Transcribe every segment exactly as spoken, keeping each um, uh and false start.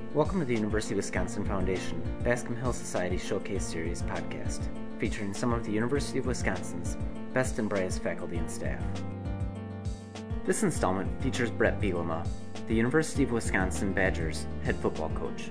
Welcome to the University of Wisconsin Foundation Bascom Hill Society Showcase Series podcast, featuring some of the University of Wisconsin's best and brightest faculty and staff. This installment features Bret Bielema, the University of Wisconsin Badgers head football coach.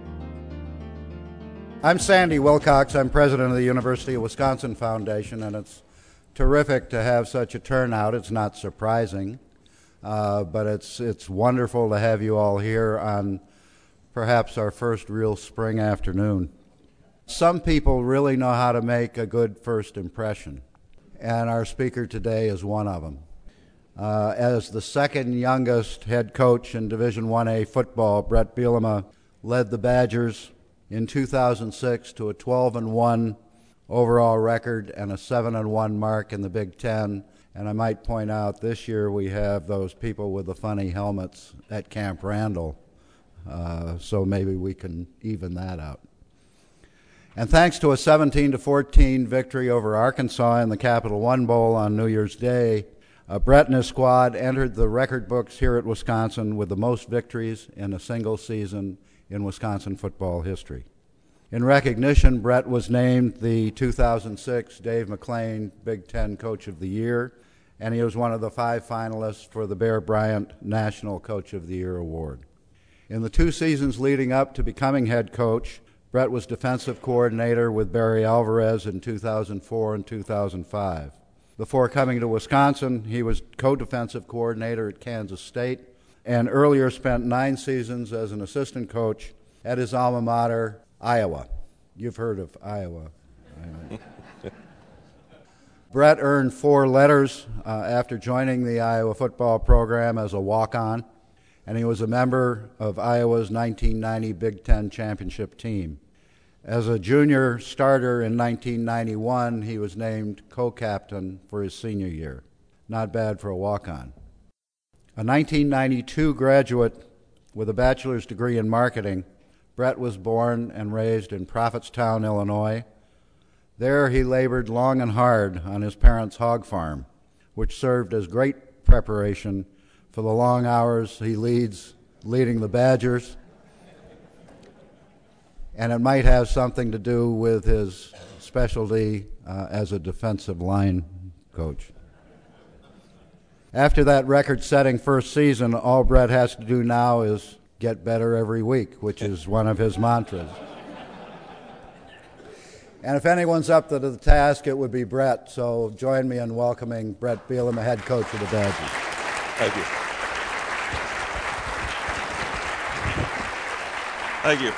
I'm Sandy Wilcox. I'm president of the University of Wisconsin Foundation, and it's terrific to have such a turnout. It's not surprising, uh, but it's it's wonderful to have you all here on perhaps our first real spring afternoon. Some people really know how to make a good first impression, and our speaker today is one of them. Uh, as the second youngest head coach in Division one A football, Bret Bielema led the Badgers in two thousand six to a twelve and one overall record and a seven and one mark in the Big Ten. And I might point out this year we have those people with the funny helmets at Camp Randall. Uh, so maybe we can even that out. And thanks to a seventeen to fourteen victory over Arkansas in the Capital One Bowl on New Year's Day, uh, Bret and his squad entered the record books here at Wisconsin with the most victories in a single season in Wisconsin football history. In recognition, Bret was named the two thousand six Dave McClain Big Ten Coach of the Year, and he was one of the five finalists for the Bear Bryant National Coach of the Year award. In the two seasons leading up to becoming head coach, Bret was defensive coordinator with Barry Alvarez in two thousand four and two thousand five. Before coming to Wisconsin, he was co-defensive coordinator at Kansas State and earlier spent nine seasons as an assistant coach at his alma mater, Iowa. You've heard of Iowa. Bret earned four letters uh, after joining the Iowa football program as a walk-on, and he was a member of Iowa's nineteen ninety Big Ten championship team. As a junior starter in nineteen ninety-one, he was named co-captain for his senior year. Not bad for a walk-on. A nineteen ninety-two graduate with a bachelor's degree in marketing, Bret was born and raised in Prophetstown, Illinois. There he labored long and hard on his parents' hog farm, which served as great preparation for the long hours he leads leading the Badgers. And it might have something to do with his specialty uh, as a defensive line coach. After that record-setting first season, all Bret has to do now is get better every week, which is one of his mantras. And if anyone's up to the task, it would be Bret. So join me in welcoming Bret Bielema, head coach of the Badgers. Thank you. Thank you.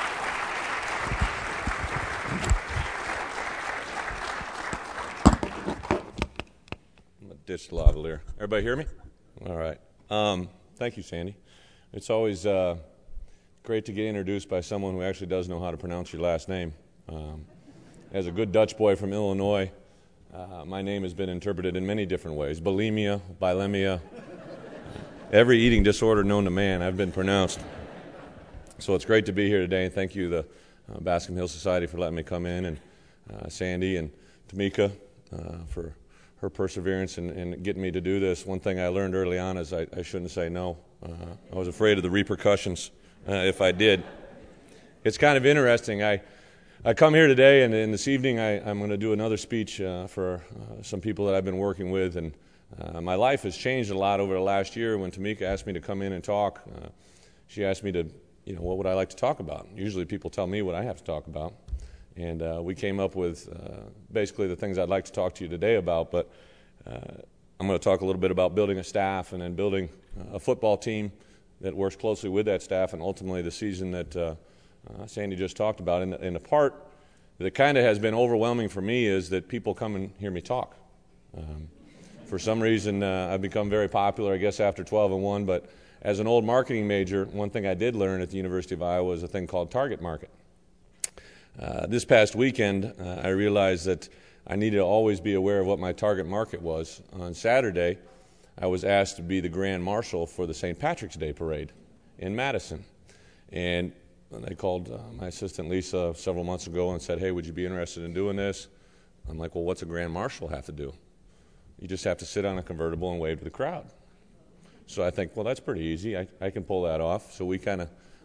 I'm going to ditch the lavalier. Everybody hear me? All right. Um, thank you, Sandy. It's always uh, great to get introduced by someone who actually does know how to pronounce your last name. Um, as a good Dutch boy from Illinois, uh, my name has been interpreted in many different ways. Bulimia, bilemia, every eating disorder known to man I've been pronounced. So it's great to be here today, and thank you, the uh, Bascom Hill Society, for letting me come in, and uh, Sandy and Tamika uh, for her perseverance and, and getting me to do this. One thing I learned early on is I, I shouldn't say no. Uh, I was afraid of the repercussions uh, if I did. It's kind of interesting. I I come here today, and, and this evening I, I'm going to do another speech uh, for uh, some people that I've been working with, and uh, my life has changed a lot over the last year. When Tamika asked me to come in and talk, uh, she asked me to, you know, what would I like to talk about? Usually people tell me what I have to talk about. And uh, we came up with uh, basically the things I'd like to talk to you today about, but uh, I'm going to talk a little bit about building a staff and then building a football team that works closely with that staff, and ultimately the season that uh, uh, Sandy just talked about. And, and the part that kind of has been overwhelming for me is that people come and hear me talk. Um, for some reason, uh, I've become very popular, I guess, after twelve and one, but as an old marketing major, one thing I did learn at the University of Iowa is a thing called target market. Uh, this past weekend, uh, I realized that I needed to always be aware of what my target market was. On Saturday, I was asked to be the Grand Marshal for the Saint Patrick's Day Parade in Madison. And they called uh, my assistant Lisa several months ago and said, hey, would you be interested in doing this? I'm like, well, what's a Grand Marshal have to do? You just have to sit on a convertible and wave to the crowd. So I think, well, that's pretty easy. I, I can pull that off. So we kind of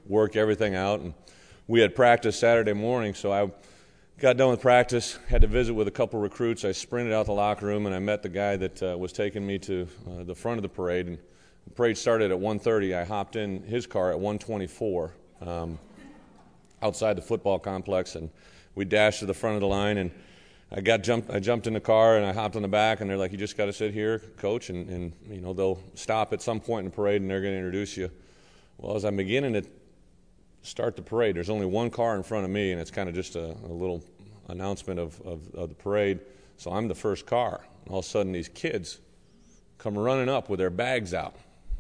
work everything out. And we had practice Saturday morning, so I got done with practice, had to visit with a couple recruits. I sprinted out the locker room, and I met the guy that uh, was taking me to uh, the front of the parade. And the parade started at one thirty. I hopped in his car at one twenty-four um, outside the football complex, and we dashed to the front of the line. And I got jumped. I jumped in the car, and I hopped on the back, and they're like, "You just got to sit here, coach, and, and you know they'll stop at some point in the parade, and they're going to introduce you." Well, as I'm beginning to start the parade, there's only one car in front of me, and it's kind of just a, a little announcement of, of, of the parade. So I'm the first car. And all of a sudden, these kids come running up with their bags out.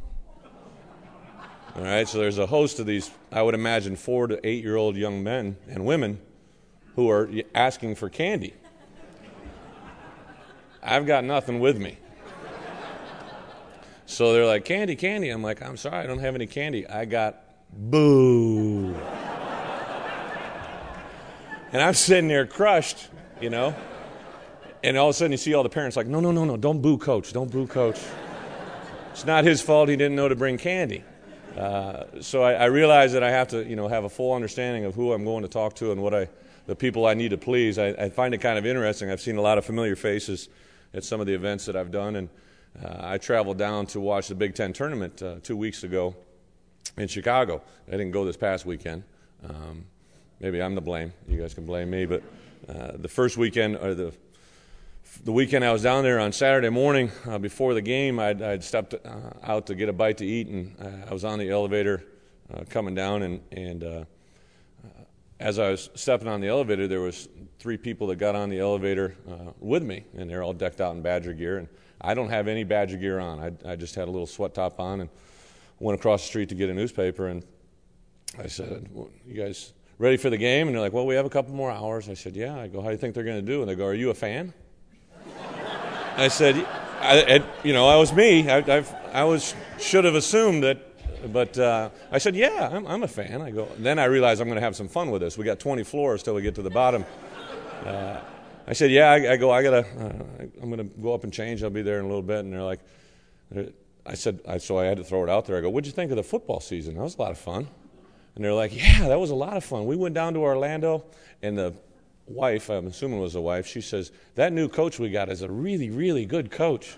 All right, so there's a host of these, I would imagine, four to eight-year-old young men and women who are asking for candy. I've got nothing with me. So they're like, "Candy, candy." I'm like, "I'm sorry, I don't have any candy." I got boo. And I'm sitting there crushed, you know. And all of a sudden you see all the parents like, no, no, no, no, don't boo coach, don't boo coach. It's not his fault he didn't know to bring candy. Uh, so I, I realize that I have to, you know, have a full understanding of who I'm going to talk to and what I, the people I need to please. I, I find it kind of interesting. I've seen a lot of familiar faces at some of the events that I've done. And uh, I traveled down to watch the Big Ten tournament uh, two weeks ago in Chicago. I didn't go this past weekend. Um, maybe I'm to blame. You guys can blame me. But uh, the first weekend, or the the weekend I was down there on Saturday morning uh, before the game, I'd, I'd stepped uh, out to get a bite to eat, and uh, I was on the elevator uh, coming down, and, and uh, as I was stepping on the elevator, there was three people that got on the elevator uh, with me, and they're all decked out in Badger gear, and I don't have any Badger gear on. I, I just had a little sweat top on, and went across the street to get a newspaper, and I said, well, "You guys ready for the game?" And they're like, "Well, we have a couple more hours." I said, "Yeah." I go, "How do you think they're going to do?" And they go, "Are you a fan?" I said, I, I, "You know, I was me. I, I've, I was should have assumed that, but uh, I said, yeah, I'm, I'm a fan." I go. Then I realized I'm going to have some fun with this. We got twenty floors till we get to the bottom. Uh, I said, "Yeah." I, I go. I gotta. Uh, I'm going to go up and change. I'll be there in a little bit. And they're like, I said, I, so I had to throw it out there. I go, "What'd you think of the football season?" That was a lot of fun. And they're like, "Yeah, that was a lot of fun. We went down to Orlando, and the wife, I'm assuming it was the wife, she says, that new coach we got is a really, really good coach."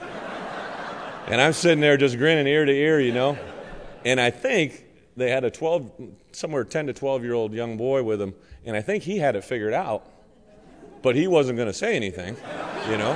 And I'm sitting there just grinning ear to ear, you know. And I think they had a twelve, somewhere ten to twelve-year-old young boy with them, and I think he had it figured out, but he wasn't going to say anything, you know.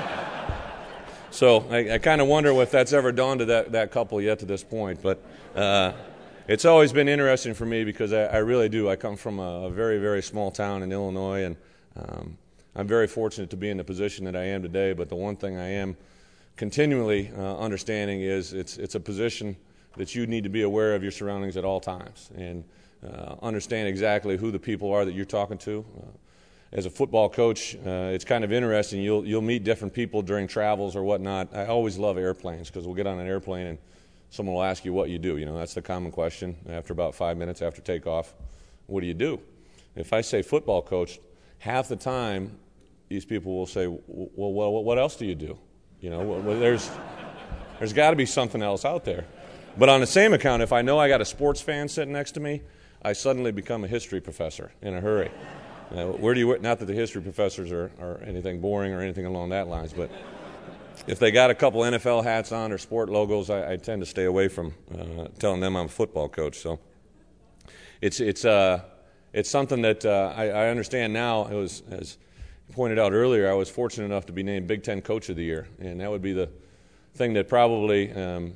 So I, I kind of wonder if that's ever dawned to that, that couple yet to this point. But uh, it's always been interesting for me because I, I really do. I come from a, a very, very small town in Illinois, and um, I'm very fortunate to be in the position that I am today. But the one thing I am continually uh, understanding is it's it's a position that you need to be aware of your surroundings at all times and uh, understand exactly who the people are that you're talking to. Uh, As a football coach, uh, it's kind of interesting. You'll you'll meet different people during travels or whatnot. I always love airplanes because we'll get on an airplane and someone will ask you what you do. You know, that's the common question after about five minutes after takeoff. What do you do? If I say football coach, half the time these people will say, well, well what else do you do? You know, well, there's there's got to be something else out there. But on the same account, if I know I got a sports fan sitting next to me, I suddenly become a history professor in a hurry. Now, where do you? Not that the history professors are, are anything boring or anything along that lines, but if they got a couple N F L hats on or sport logos, I, I tend to stay away from uh, telling them I'm a football coach. So it's it's uh it's something that uh, I, I understand now. It was, as pointed out earlier, I was fortunate enough to be named Big Ten Coach of the Year, and that would be the thing that probably, um,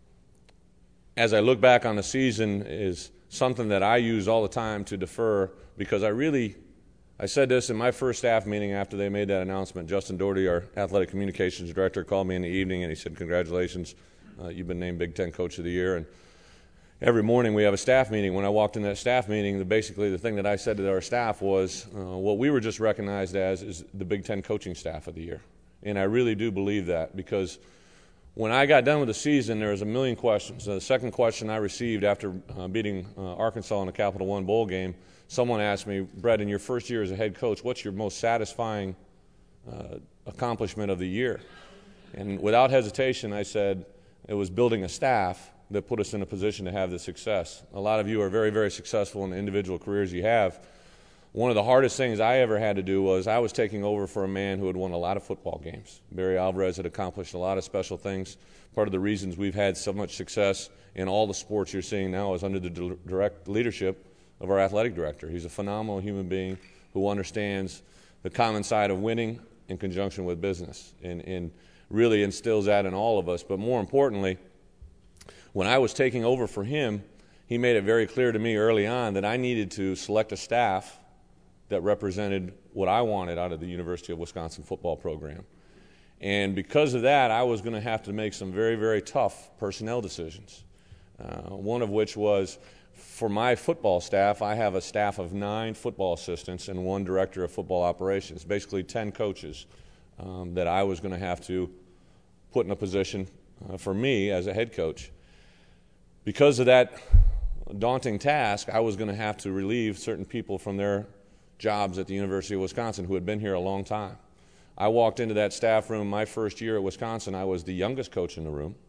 as I look back on the season, is something that I use all the time to defer because I really. I said this in my first staff meeting after they made that announcement. Justin Doherty, our athletic communications director, called me in the evening and he said, "Congratulations, uh, you've been named Big Ten Coach of the Year." And every morning we have a staff meeting. When I walked in that staff meeting, the, basically the thing that I said to our staff was, uh, what we were just recognized as is the Big Ten Coaching Staff of the Year. And I really do believe that because when I got done with the season, there was a million questions. The second question I received after uh, beating uh, Arkansas in the Capital One Bowl game, someone asked me, "Brett, in your first year as a head coach, what's your most satisfying uh, accomplishment of the year?" And without hesitation, I said it was building a staff that put us in a position to have this success. A lot of you are very, very successful in the individual careers you have. One of the hardest things I ever had to do was I was taking over for a man who had won a lot of football games. Barry Alvarez had accomplished a lot of special things. Part of the reasons we've had so much success in all the sports you're seeing now is under the direct leadership of our athletic director. He's a phenomenal human being who understands the common side of winning in conjunction with business, and, and really instills that in all of us. But more importantly, when I was taking over for him, he made it very clear to me early on that I needed to select a staff that represented what I wanted out of the University of Wisconsin football program. And because of that, I was going to have to make some very, very tough personnel decisions, uh, one of which was, for my football staff, I have a staff of nine football assistants and one director of football operations, basically ten coaches um, that I was going to have to put in a position uh, for me as a head coach. Because of that daunting task, I was going to have to relieve certain people from their jobs at the University of Wisconsin who had been here a long time. I walked into that staff room my first year at Wisconsin. I was the youngest coach in the room.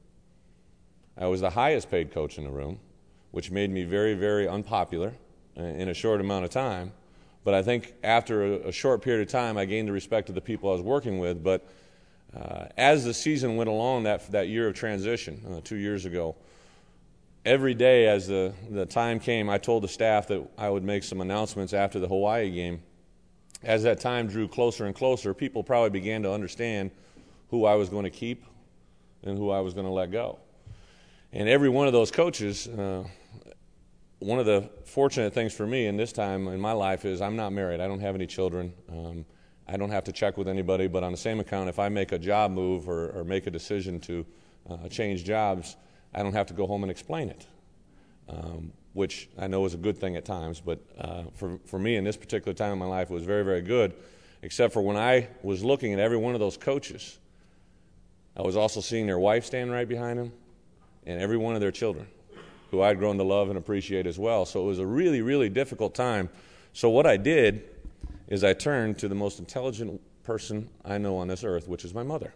I was the highest paid coach in the room, which made me very, very unpopular in a short amount of time. But I think after a, a short period of time, I gained the respect of the people I was working with. But uh, as the season went along, that, that year of transition, uh, two years ago, every day as the, the time came, I told the staff that I would make some announcements after the Hawaii game. As that time drew closer and closer, people probably began to understand who I was going to keep and who I was going to let go. And every one of those coaches, uh, one of the fortunate things for me in this time in my life is I'm not married. I don't have any children. Um, I don't have to check with anybody. But on the same account, if I make a job move or, or make a decision to uh, change jobs, I don't have to go home and explain it, um, which I know is a good thing at times. But uh, for, for me in this particular time in my life, it was very, very good, except for when I was looking at every one of those coaches, I was also seeing their wife stand right behind them and every one of their children, who I'd grown to love and appreciate as well. So it was a really, really difficult time. So what I did is I turned to the most intelligent person I know on this earth, which is my mother.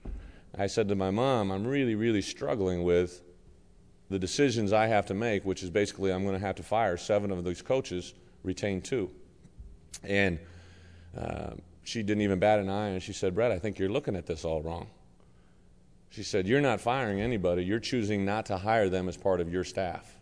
I said to my mom, I'm really, really struggling with the decisions I have to make, which is basically I'm going to have to fire seven of these coaches, retain two. And uh, she didn't even bat an eye, and she said, Brett, I think you're looking at this all wrong. She said, you're not firing anybody. You're choosing not to hire them as part of your staff.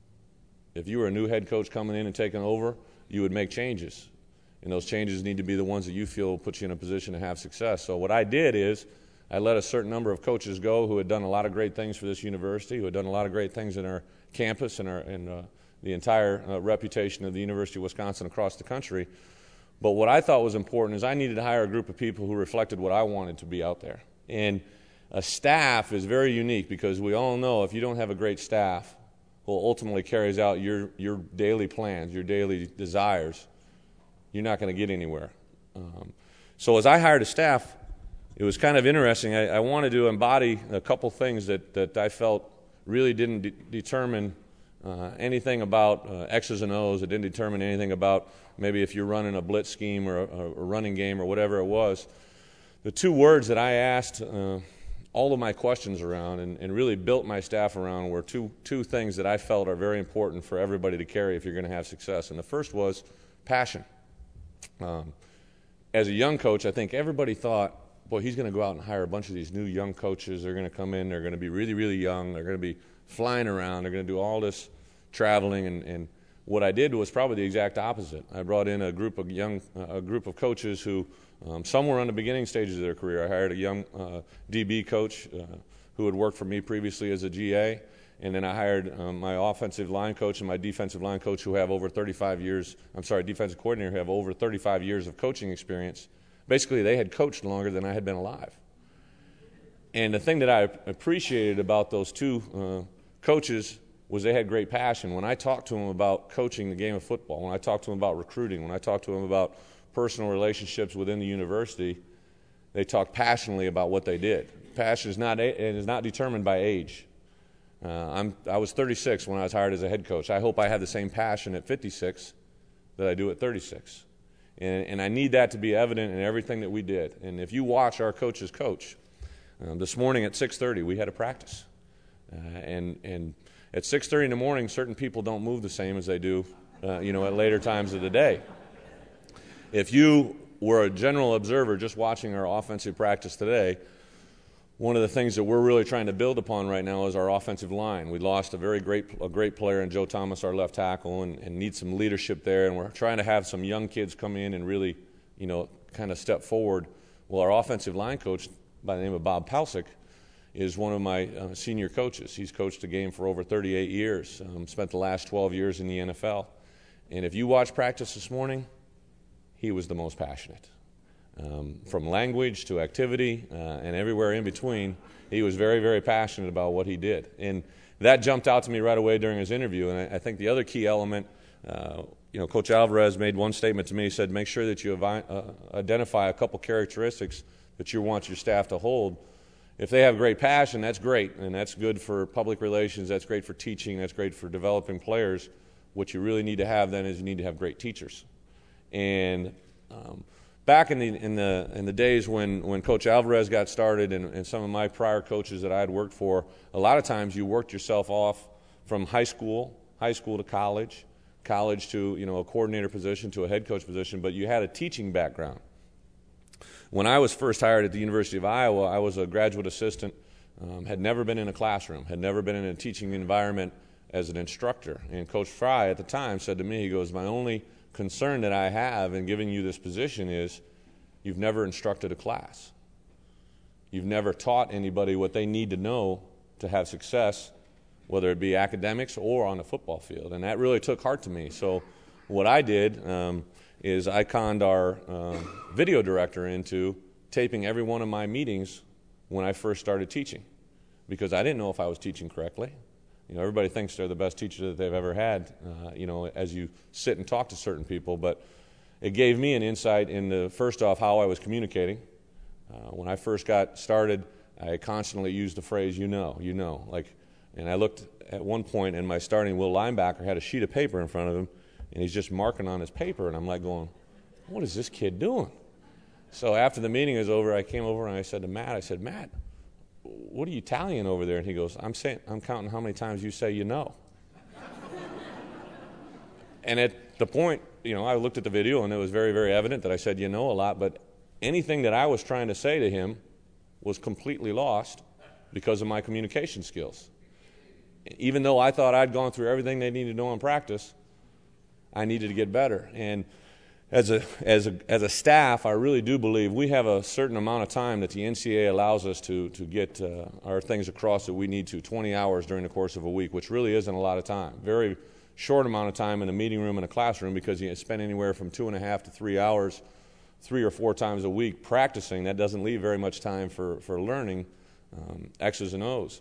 If you were a new head coach coming in and taking over, you would make changes. And those changes need to be the ones that you feel will put you in a position to have success. So what I did is I let a certain number of coaches go who had done a lot of great things for this university, who had done a lot of great things in our campus and, our, and uh, the entire uh, reputation of the University of Wisconsin across the country. But what I thought was important is I needed to hire a group of people who reflected what I wanted to be out there. And a staff is very unique because we all know if you don't have a great staff who ultimately carries out your, your daily plans, your daily desires, you're not going to get anywhere. Um, so as I hired a staff, it was kind of interesting. I, I wanted to embody a couple things that, that I felt really didn't de- determine uh, anything about uh, X's and O's. It didn't determine anything about maybe if you're running a blitz scheme or a, a running game or whatever it was. The two words that I asked uh, all of my questions around and, and really built my staff around were two, two things that I felt are very important for everybody to carry if you're going to have success. And the first was passion. Um, as a young coach, I think everybody thought, boy, he's going to go out and hire a bunch of these new young coaches. They're going to come in. They're going to be really, really young. They're going to be flying around. They're going to do all this traveling. And, and what I did was probably the exact opposite. I brought in a group of young, uh, a group of coaches who, um, some were on the beginning stages of their career. I hired a young uh, D B coach uh, who had worked for me previously as a G A. And then I hired um, my offensive line coach and my defensive line coach who have over thirty-five years, I'm sorry, defensive coordinator who have over thirty-five years of coaching experience. Basically, they had coached longer than I had been alive. And the thing that I appreciated about those two uh, coaches was they had great passion. When I talked to them about coaching the game of football, when I talked to them about recruiting, when I talked to them about personal relationships within the university, they talked passionately about what they did. Passion is not, it is not determined by age. Uh, I'm, I was thirty-six when I was hired as a head coach. I hope I have the same passion at fifty-six that I do at thirty-six. And, and I need that to be evident in everything that we did. And if you watch our coaches coach, uh, this morning at six thirty we had a practice. Uh, and and at six thirty in the morning, certain people don't move the same as they do, uh, you know, at later times of the day. If you were a general observer just watching our offensive practice today, one of the things that we're really trying to build upon right now is our offensive line. We lost a very great a great player in Joe Thomas, our left tackle, and, and need some leadership there. And we're trying to have some young kids come in and really, you know, kind of step forward. Well, our offensive line coach, by the name of Bob Palcic, is one of my uh, senior coaches. He's coached the game for over thirty-eight years, um, spent the last twelve years in the N F L. And if you watch practice this morning, he was the most passionate. Um, from language to activity uh, and everywhere in between, he was very, very passionate about what he did. And that jumped out to me right away during his interview. And I, I think the other key element, uh, you know, Coach Alvarez made one statement to me. He said, make sure that you avi- uh, identify a couple characteristics that you want your staff to hold. If they have great passion, that's great, and that's good for public relations, that's great for teaching, that's great for developing players. What you really need to have then is you need to have great teachers. And um, back in the in the in the days when, when Coach Alvarez got started and, and some of my prior coaches that I had worked for, a lot of times you worked yourself off from high school, high school to college, college to, you know, a coordinator position to a head coach position, but you had a teaching background. When I was first hired at the University of Iowa, I was a graduate assistant, um, had never been in a classroom, had never been in a teaching environment as an instructor. And Coach Fry at the time said to me, he goes, my only concern that I have in giving you this position is you've never instructed a class. You've never taught anybody what they need to know to have success, whether it be academics or on the football field. And that really took heart to me. So what I did um, is I conned our uh, video director into taping every one of my meetings when I first started teaching, because I didn't know if I was teaching correctly. You know, everybody thinks they're the best teacher that they've ever had, uh, you know, as you sit and talk to certain people. But it gave me an insight into, first off, how I was communicating. Uh, when I first got started, I constantly used the phrase, you know, you know. Like, and I looked at one point, and my starting Will linebacker had a sheet of paper in front of him, and he's just marking on his paper, and I'm like going, what is this kid doing? So after the meeting was over, I came over and I said to Matt, I said, Matt, what are you tallying over there? And he goes, I'm saying, I'm counting how many times you say you know. And at the point, you know, I looked at the video and it was very, very evident that I said you know a lot, but anything that I was trying to say to him was completely lost because of my communication skills. Even though I thought I'd gone through everything they needed to know in practice, I needed to get better. And As a, as, a, as a staff, I really do believe we have a certain amount of time that the N C A A allows us to, to get uh, our things across that we need to, twenty hours during the course of a week, which really isn't a lot of time. Very short amount of time in a meeting room and a classroom, because you spend anywhere from two and a half to three hours, three or four times a week practicing. That doesn't leave very much time for, for learning um, X's and O's.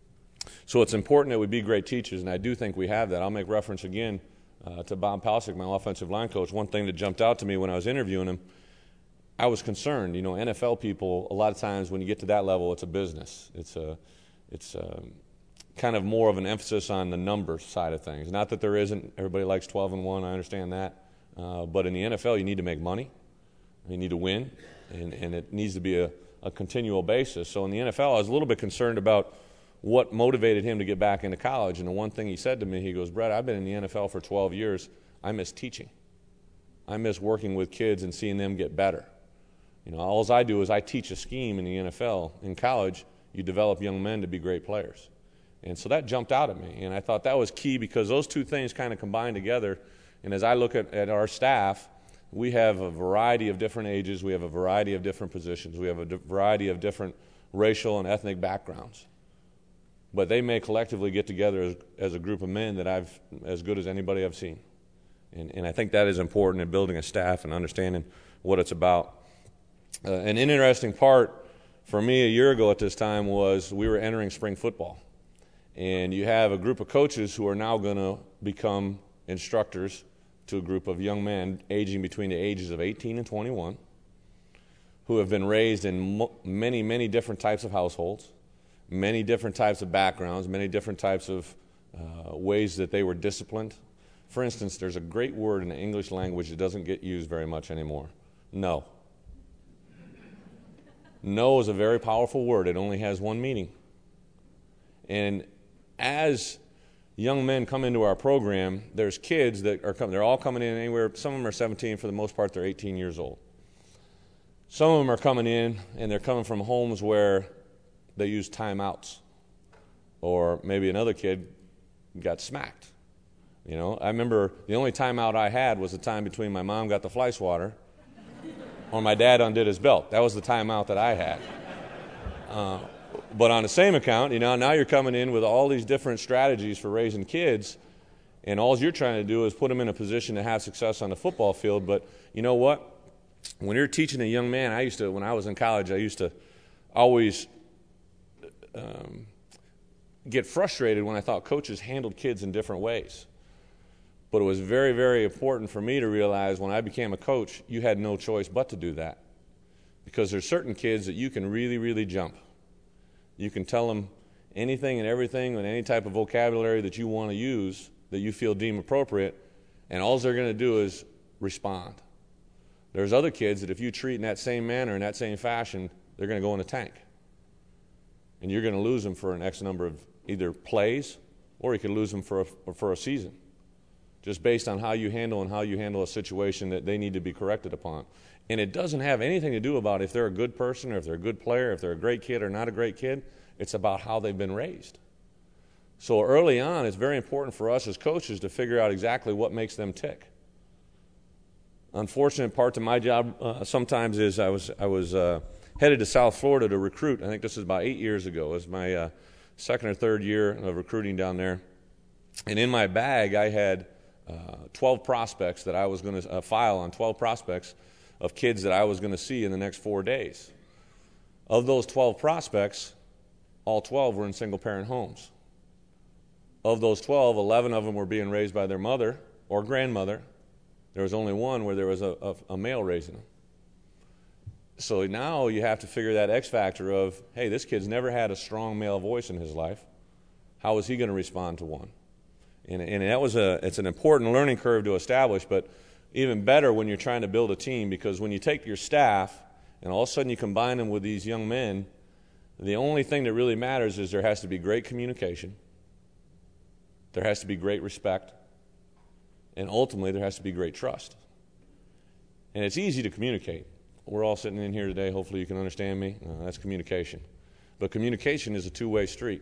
So it's important that we be great teachers, and I do think we have that. I'll make reference again Uh, to Bob Palcic, my offensive line coach. One thing that jumped out to me when I was interviewing him, I was concerned. You know, N F L people, a lot of times when you get to that level, it's a business. It's a, it's a, kind of more of an emphasis on the numbers side of things. Not that there isn't. Everybody likes twelve and one. I understand that. Uh, but in the N F L, you need to make money. You need to win, and, and it needs to be a, a continual basis. So in the N F L, I was a little bit concerned about what motivated him to get back into college. And the one thing he said to me, he goes, Brett, I've been in the N F L for twelve years. I miss teaching. I miss working with kids and seeing them get better. You know, all I do is I teach a scheme in the N F L. In college, you develop young men to be great players. And so that jumped out at me. And I thought that was key, because those two things kind of combine together. And as I look at, at our staff, we have a variety of different ages. We have a variety of different positions. We have a variety of different racial and ethnic backgrounds. But they may collectively get together as, as a group of men that I've, as good as anybody I've seen. And, and I think that is important in building a staff and understanding what it's about. Uh, an interesting part for me a year ago at this time was we were entering spring football. And you have a group of coaches who are now going to become instructors to a group of young men aging between the ages of eighteen and twenty-one, who have been raised in mo- many, many different types of households, many different types of backgrounds, many different types of uh, ways that they were disciplined. For instance, there's a great word in the English language that doesn't get used very much anymore. No. No is a very powerful word. It only has one meaning. And as young men come into our program, there's kids that are coming. They're all coming in anywhere. Some of them are seventeen. For the most part, they're eighteen years old. Some of them are coming in, and they're coming from homes where they use timeouts. Or maybe another kid got smacked. You know, I remember the only timeout I had was the time between my mom got the fly swatter or my dad undid his belt. That was the timeout that I had. Uh, but on the same account, you know, now you're coming in with all these different strategies for raising kids, and all you're trying to do is put them in a position to have success on the football field. But you know what? When you're teaching a young man, I used to, when I was in college, I used to always um, get frustrated when I thought coaches handled kids in different ways. But it was very, very important for me to realize when I became a coach, you had no choice but to do that. Because there's certain kids that you can really, really jump. You can tell them anything and everything and any type of vocabulary that you want to use that you feel deem appropriate, and all they're going to do is respond. There's other kids that if you treat in that same manner, in that same fashion, they're going to go in a tank. And you're going to lose them for an X number of either plays, or you could lose them for a, for a season, just based on how you handle and how you handle a situation that they need to be corrected upon. And it doesn't have anything to do about if they're a good person or if they're a good player, if they're a great kid or not a great kid. It's about how they've been raised. So early on, it's very important for us as coaches to figure out exactly what makes them tick. Unfortunate part of my job uh, sometimes is I was I was uh, headed to South Florida to recruit. I think this is about eight years ago. It was my uh, second or third year of recruiting down there. And in my bag, I had uh, twelve prospects that I was going to uh, file on, twelve prospects of kids that I was going to see in the next four days. Of those twelve prospects, all twelve were in single-parent homes. Of those twelve, eleven of them were being raised by their mother or grandmother. There was only one where there was a, a, a male raising them. So now you have to figure that X factor of, hey, this kid's never had a strong male voice in his life. How is he going to respond to one? And, and that was a, it's an important learning curve to establish, but even better when you're trying to build a team, because when you take your staff and all of a sudden you combine them with these young men, the only thing that really matters is there has to be great communication, there has to be great respect, and ultimately there has to be great trust. And it's easy to communicate. We're all sitting in here today, hopefully you can understand me. Uh, that's communication. But communication is a two-way street.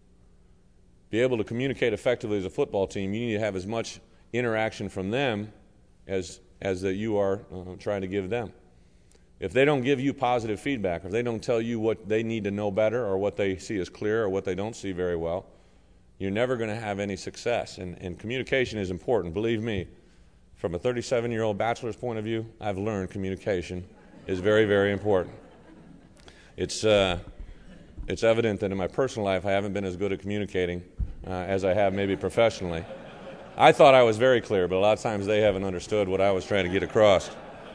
Be able to communicate effectively as a football team, you need to have as much interaction from them as as that you are uh, trying to give them. If they don't give you positive feedback, if they don't tell you what they need to know better or what they see as clear or what they don't see very well, you're never going to have any success. And, and communication is important. Believe me, from a thirty-seven-year-old bachelor's point of view, I've learned communication is very, very important. It's uh, it's evident that in my personal life I haven't been as good at communicating uh, as I have maybe professionally. I thought I was very clear, but a lot of times they haven't understood what I was trying to get across.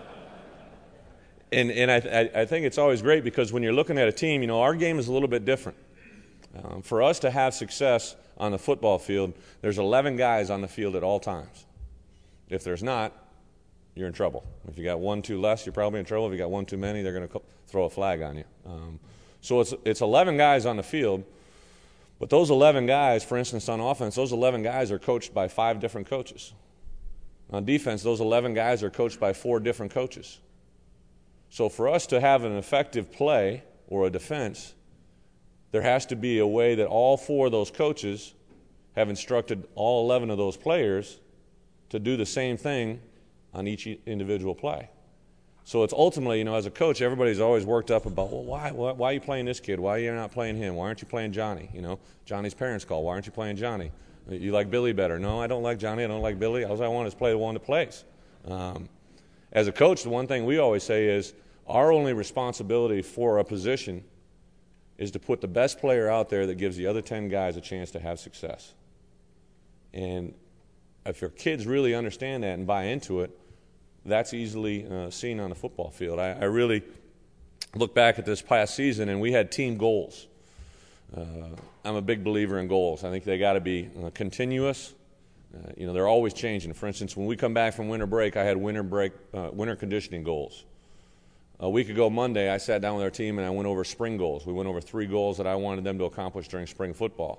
And and I, I think it's always great because when you're looking at a team, you know, our game is a little bit different. Um, for us to have success on the football field, there's eleven guys on the field at all times. If there's not, you're in trouble. If you got one too less, you're probably in trouble. If you got one too many, they're going to throw a flag on you. Um, so it's it's eleven guys on the field. But those eleven guys, for instance, on offense, those eleven guys are coached by five different coaches. On defense, those eleven guys are coached by four different coaches. So for us to have an effective play or a defense, there has to be a way that all four of those coaches have instructed all eleven of those players to do the same thing on each individual play. So it's ultimately, you know, as a coach, everybody's always worked up about, well, why, why, why are you playing this kid? Why are you not playing him? Why aren't you playing Johnny? You know, Johnny's parents call, why aren't you playing Johnny? You like Billy better. No, I don't like Johnny. I don't like Billy. All I want is play the one that plays. Um, as a coach, the one thing we always say is our only responsibility for a position is to put the best player out there that gives the other ten guys a chance to have success. And if your kids really understand that and buy into it, that's easily uh, seen on the football field. I, I really look back at this past season, and we had team goals. Uh, I'm a big believer in goals. I think they got to be uh, continuous. Uh, you know, they're always changing. For instance, when we come back from winter break, I had winter break, uh, winter conditioning goals. A week ago Monday, I sat down with our team and I went over spring goals. We went over three goals that I wanted them to accomplish during spring football.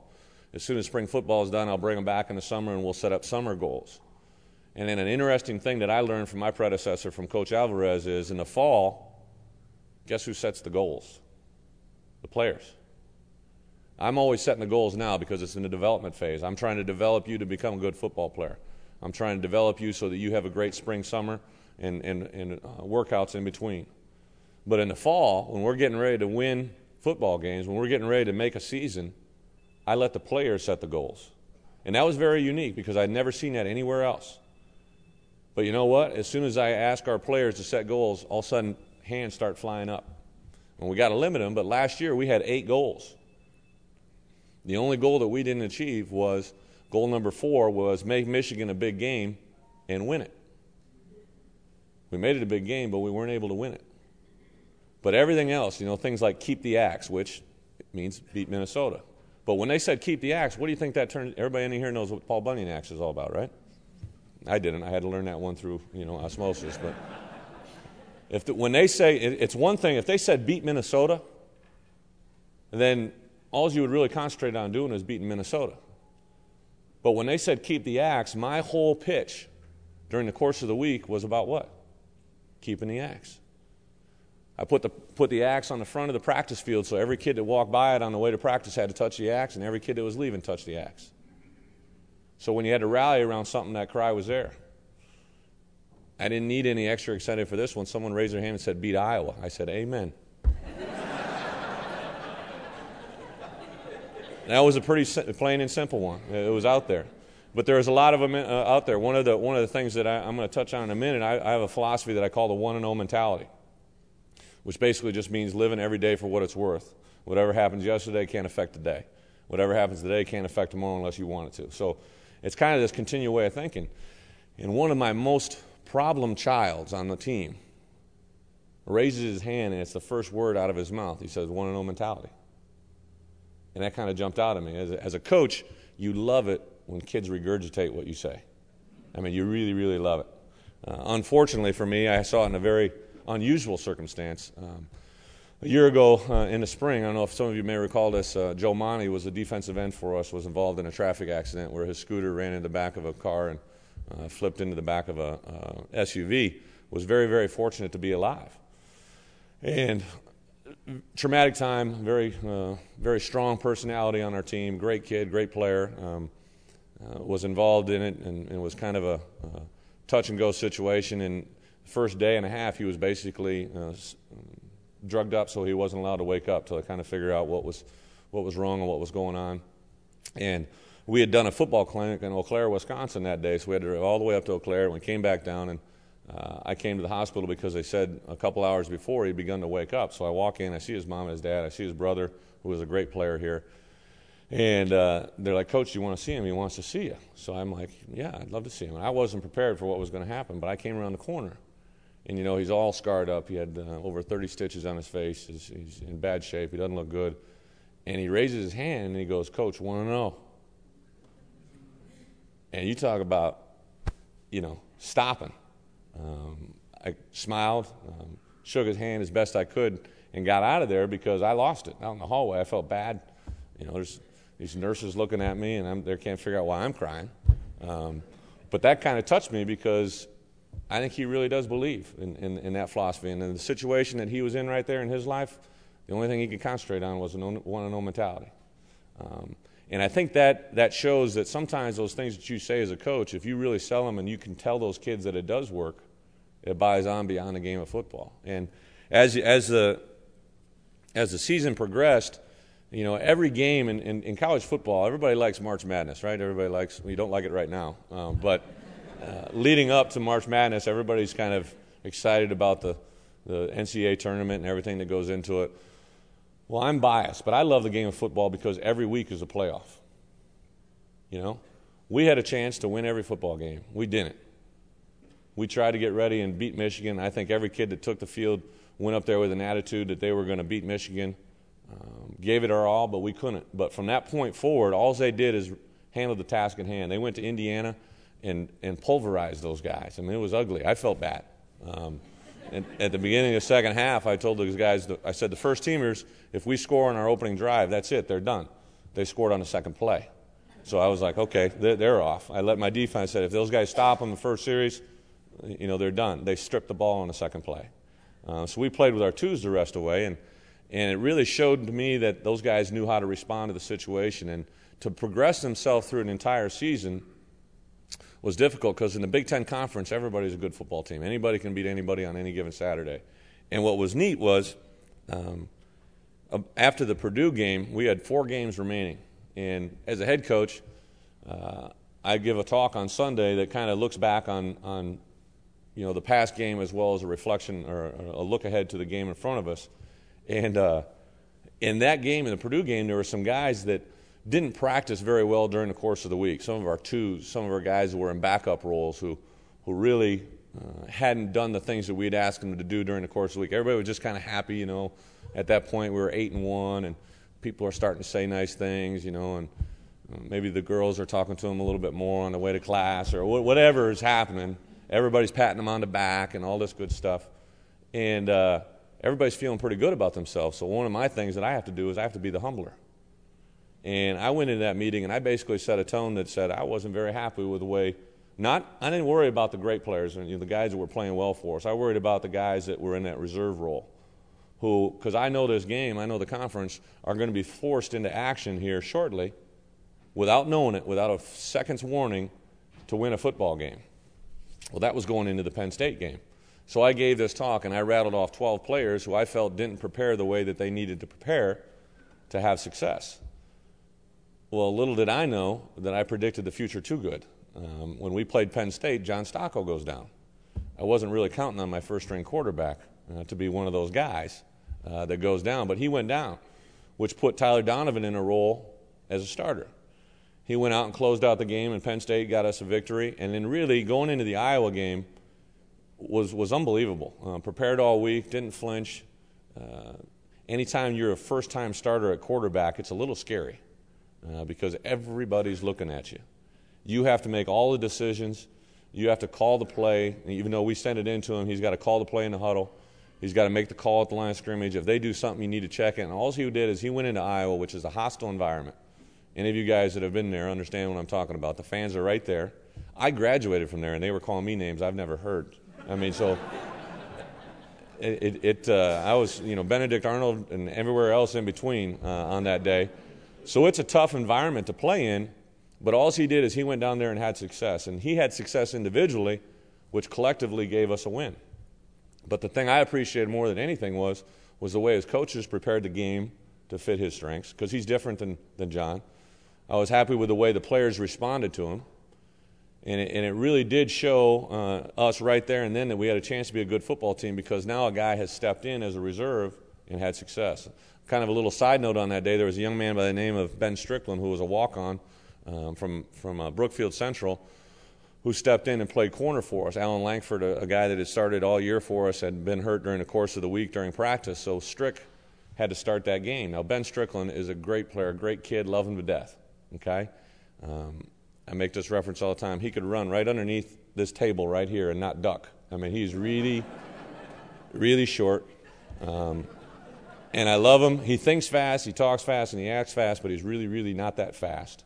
As soon as spring football is done, I'll bring them back in the summer and we'll set up summer goals. And then an interesting thing that I learned from my predecessor, from Coach Alvarez, is in the fall, guess who sets the goals? The players. I'm always setting the goals now because it's in the development phase. I'm trying to develop you to become a good football player. I'm trying to develop you so that you have a great spring, summer, and, and, and uh, workouts in between. But in the fall, when we're getting ready to win football games, when we're getting ready to make a season, I let the players set the goals. And that was very unique because I'd never seen that anywhere else. But you know what? As soon as I ask our players to set goals, all of a sudden hands start flying up. And we got to limit them, but last year we had eight goals. The only goal that we didn't achieve was, goal number four was make Michigan a big game and win it. We made it a big game, but we weren't able to win it. But everything else, you know, things like keep the axe, which means beat Minnesota. But when they said keep the axe, what do you think that turned? Everybody in here knows what Paul Bunyan axe is all about, right? I didn't. I had to learn that one through, you know, osmosis. But if the, when they say, it, it's one thing, if they said beat Minnesota, then all you would really concentrate on doing is beating Minnesota. But when they said keep the axe, my whole pitch during the course of the week was about what? Keeping the axe. I put the, put the axe on the front of the practice field so every kid that walked by it on the way to practice had to touch the axe, and every kid that was leaving touched the axe. So when you had to rally around something, that cry was there. I didn't need any extra incentive for this one. Someone raised their hand and said, beat Iowa. I said, amen. That was a pretty plain and simple one. It was out there. But there's a lot of them uh, out there. One of the, one of the things that I, I'm going to touch on in a minute, I, I have a philosophy that I call the one and oh mentality, which basically just means living every day for what it's worth. Whatever happens yesterday can't affect today. Whatever happens today can't affect tomorrow unless you want it to. So it's kind of this continual way of thinking. And one of my most problem childs on the team raises his hand, and it's the first word out of his mouth. He says, one and oh mentality. And that kind of jumped out at me. As a, as a coach, you love it when kids regurgitate what you say. I mean, you really, really love it. Uh, unfortunately for me, I saw it in a very unusual circumstance. Um, a year ago uh, in the spring, I don't know if some of you may recall this, uh, Joe Monty was a defensive end for us, was involved in a traffic accident where his scooter ran into the back of a car and uh, flipped into the back of a uh, S U V. Was very, very fortunate to be alive. And traumatic time, very, uh, very strong personality on our team, great kid, great player, um, uh, was involved in it and, and was kind of a uh, touch-and-go situation. And the first day and a half, he was basically uh, drugged up, so he wasn't allowed to wake up till I kind of figure out what was what was wrong and what was going on. And we had done a football clinic in Eau Claire, Wisconsin that day, so we had to drive all the way up to Eau Claire, and we came back down, and uh, I came to the hospital because they said a couple hours before he'd begun to wake up. So I walk in, I see his mom and his dad, I see his brother, who was a great player here, and uh, they're like, Coach, you want to see him? He wants to see you. So I'm like, yeah, I'd love to see him. And I wasn't prepared for what was going to happen, but I came around the corner. And, you know, he's all scarred up. He had uh, over thirty stitches on his face. He's, he's in bad shape. He doesn't look good. And he raises his hand and he goes, Coach, want to know? And you talk about, you know, stopping. Um, I smiled, um, shook his hand as best I could, and got out of there because I lost it. Out in the hallway, I felt bad. You know, there's these nurses looking at me, and I'm, they can't figure out why I'm crying. Um, but that kind of touched me because I think he really does believe in, in, in that philosophy. And in the situation that he was in right there in his life, the only thing he could concentrate on was a one and oh mentality. Um, and I think that, that shows that sometimes those things that you say as a coach, if you really sell them and you can tell those kids that it does work, it buys on beyond the game of football. And as, as, the, as the season progressed, you know, every game in, in, in college football, everybody likes March Madness, right? Everybody likes, well, you don't like it right now, um, but uh, leading up to March Madness, everybody's kind of excited about the, the N C double A tournament and everything that goes into it. Well, I'm biased, but I love the game of football because every week is a playoff. You know, we had a chance to win every football game. We didn't. We tried to get ready and beat Michigan. I think every kid that took the field went up there with an attitude that they were going to beat Michigan. Um, gave it our all, but we couldn't. But from that point forward, all they did is handle the task at hand. They went to Indiana and, and pulverized those guys. I mean, it was ugly. I felt bad. Um, and at the beginning of the second half, I told those guys, I said, the first teamers, if we score on our opening drive, that's it. They're done. They scored on the second play. So I was like, okay, they're, they're off. I let my defense say, if those guys stop them the first series, you know, they're done. They stripped the ball on the second play. Uh, so we played with our twos the rest of the way, and, and it really showed to me that those guys knew how to respond to the situation. And to progress themselves through an entire season was difficult because in the Big Ten Conference, everybody's a good football team. Anybody can beat anybody on any given Saturday. And what was neat was um, after the Purdue game, we had four games remaining. And as a head coach, uh, I give a talk on Sunday that kind of looks back on, on you know, the past game as well as a reflection or a look ahead to the game in front of us. And uh, in that game, in the Purdue game, there were some guys that didn't practice very well during the course of the week. Some of our twos, some of our guys who were in backup roles who, who really uh, hadn't done the things that we'd asked them to do during the course of the week. Everybody was just kind of happy, you know. At that point, we were eight and one, and people are starting to say nice things, you know, and maybe the girls are talking to them a little bit more on the way to class or whatever is happening. Everybody's patting them on the back and all this good stuff. And uh, everybody's feeling pretty good about themselves. So one of my things that I have to do is I have to be the humbler. And I went into that meeting, and I basically set a tone that said I wasn't very happy with the way – not I didn't worry about the great players and you know, the guys that were playing well for us. I worried about the guys that were in that reserve role who – because I know this game, I know the conference, are going to be forced into action here shortly without knowing it, without a second's warning, to win a football game. Well, that was going into the Penn State game. So I gave this talk, and I rattled off twelve players who I felt didn't prepare the way that they needed to prepare to have success. Well, little did I know that I predicted the future too good. Um, when we played Penn State, John Stocco goes down. I wasn't really counting on my first-string quarterback uh, to be one of those guys uh, that goes down, but he went down, which put Tyler Donovan in a role as a starter. He went out and closed out the game, and Penn State got us a victory. And then really going into the Iowa game was was unbelievable. Uh, prepared all week, didn't flinch. Uh, anytime you're a first-time starter at quarterback, it's a little scary uh, because everybody's looking at you. You have to make all the decisions. You have to call the play. And even though we send it into him, he's got to call the play in the huddle. He's got to make the call at the line of scrimmage. If they do something, you need to check it. And all he did is he went into Iowa, which is a hostile environment. Any of you guys that have been there understand what I'm talking about. The fans are right there. I graduated from there, and they were calling me names I've never heard. I mean, so it, it, it uh, I was, you know, Benedict Arnold and everywhere else in between uh, on that day. So it's a tough environment to play in, but all he did is he went down there and had success. And he had success individually, which collectively gave us a win. But the thing I appreciated more than anything was, was the way his coaches prepared the game to fit his strengths, because he's different than, than John. I was happy with the way the players responded to him. And it, and it really did show uh, us right there and then that we had a chance to be a good football team because now a guy has stepped in as a reserve and had success. Kind of a little side note on that day, there was a young man by the name of Ben Strickland who was a walk-on um, from, from uh, Brookfield Central who stepped in and played corner for us. Alan Langford, a, a guy that had started all year for us, had been hurt during the course of the week during practice, so Strick had to start that game. Now, Ben Strickland is a great player, a great kid, love him to death. Okay, um, I make this reference all the time. He could run right underneath this table right here and not duck. I mean, he's really, really short, um, and I love him. He thinks fast, he talks fast, and he acts fast, but he's really, really not that fast.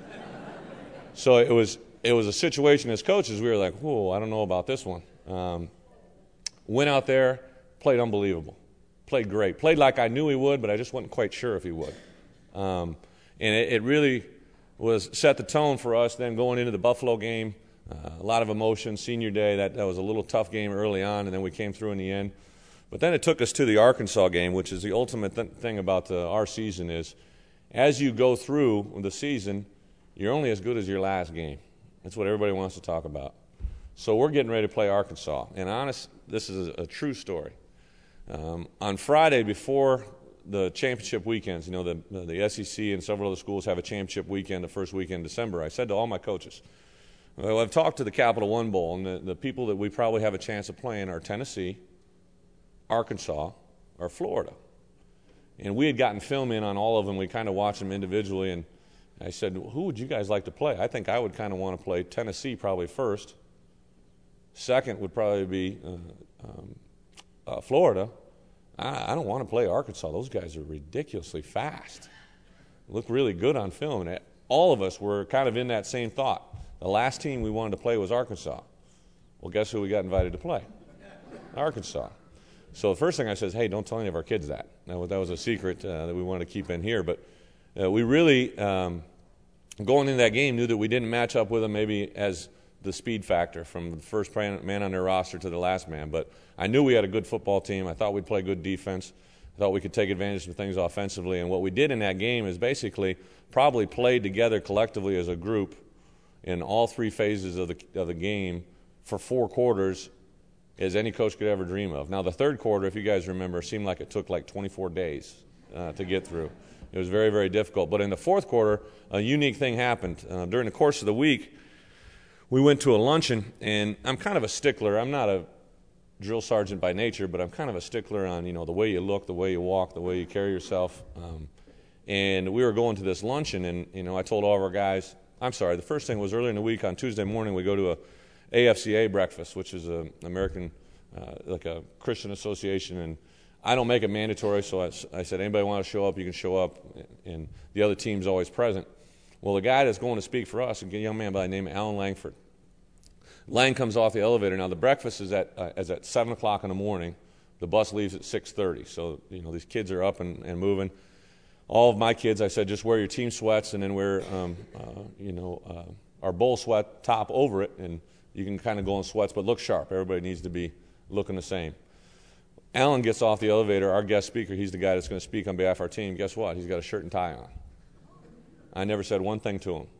So it was it was a situation as coaches. We were like, whoa, I don't know about this one. Um, went out there, played unbelievable, played great, played like I knew he would, but I just wasn't quite sure if he would. Um, and it, it really was set the tone for us then going into the Buffalo game. Uh, a lot of emotion, senior day. That, that was a little tough game early on, and then we came through in the end. But then it took us to the Arkansas game, which is the ultimate th- thing about the, our season is as you go through the season, you're only as good as your last game. That's what everybody wants to talk about. So we're getting ready to play Arkansas. And honest, this is a, a true story. Um, on Friday before the championship weekends, you know, the, the S E C and several other schools have a championship weekend the first weekend in December. I said to all my coaches, well, I've talked to the Capital One Bowl, and the, the people that we probably have a chance of playing are Tennessee, Arkansas, or Florida. And we had gotten film in on all of them. We kind of watched them individually, and I said, who would you guys like to play? I think I would kind of want to play Tennessee probably first. Second would probably be uh, um, uh, Florida. I don't want to play Arkansas. Those guys are ridiculously fast. Look really good on film. And all of us were kind of in that same thought. The last team we wanted to play was Arkansas. Well, guess who we got invited to play? Arkansas. So the first thing I said is, hey, don't tell any of our kids that. That was, that was a secret uh, that we wanted to keep in here. But uh, we really, um, going into that game, knew that we didn't match up with them maybe as the speed factor from the first man on their roster to the last man. But I knew we had a good football team. I thought we'd play good defense. I thought we could take advantage of things offensively. And what we did in that game is basically probably played together collectively as a group in all three phases of the, of the game for four quarters as any coach could ever dream of. Now, the third quarter, if you guys remember, seemed like it took like twenty-four days uh, to get through. It was very, very difficult. But in the fourth quarter, a unique thing happened. Uh, during the course of the week, we went to a luncheon, and I'm kind of a stickler. I'm not a drill sergeant by nature, but I'm kind of a stickler on, you know, the way you look, the way you walk, the way you carry yourself. Um, and we were going to this luncheon, and, you know, I told all of our guys, I'm sorry, the first thing was earlier in the week on Tuesday morning, we go to a A F C A breakfast, which is an American, uh, like a Christian association, and I don't make it mandatory, so I, I said, anybody want to show up, you can show up, and the other team's always present. Well, the guy that's going to speak for us, a young man by the name of Alan Langford. Lang comes off the elevator. Now, the breakfast is at uh, is at seven o'clock in the morning. The bus leaves at six thirty, so, you know, these kids are up and, and moving. All of my kids, I said, just wear your team sweats and then wear, um, uh, you know, uh, our bowl sweat top over it, and you can kind of go in sweats, but look sharp. Everybody needs to be looking the same. Alan gets off the elevator, our guest speaker, he's the guy that's going to speak on behalf of our team. Guess what? He's got a shirt and tie on. I never said one thing to him.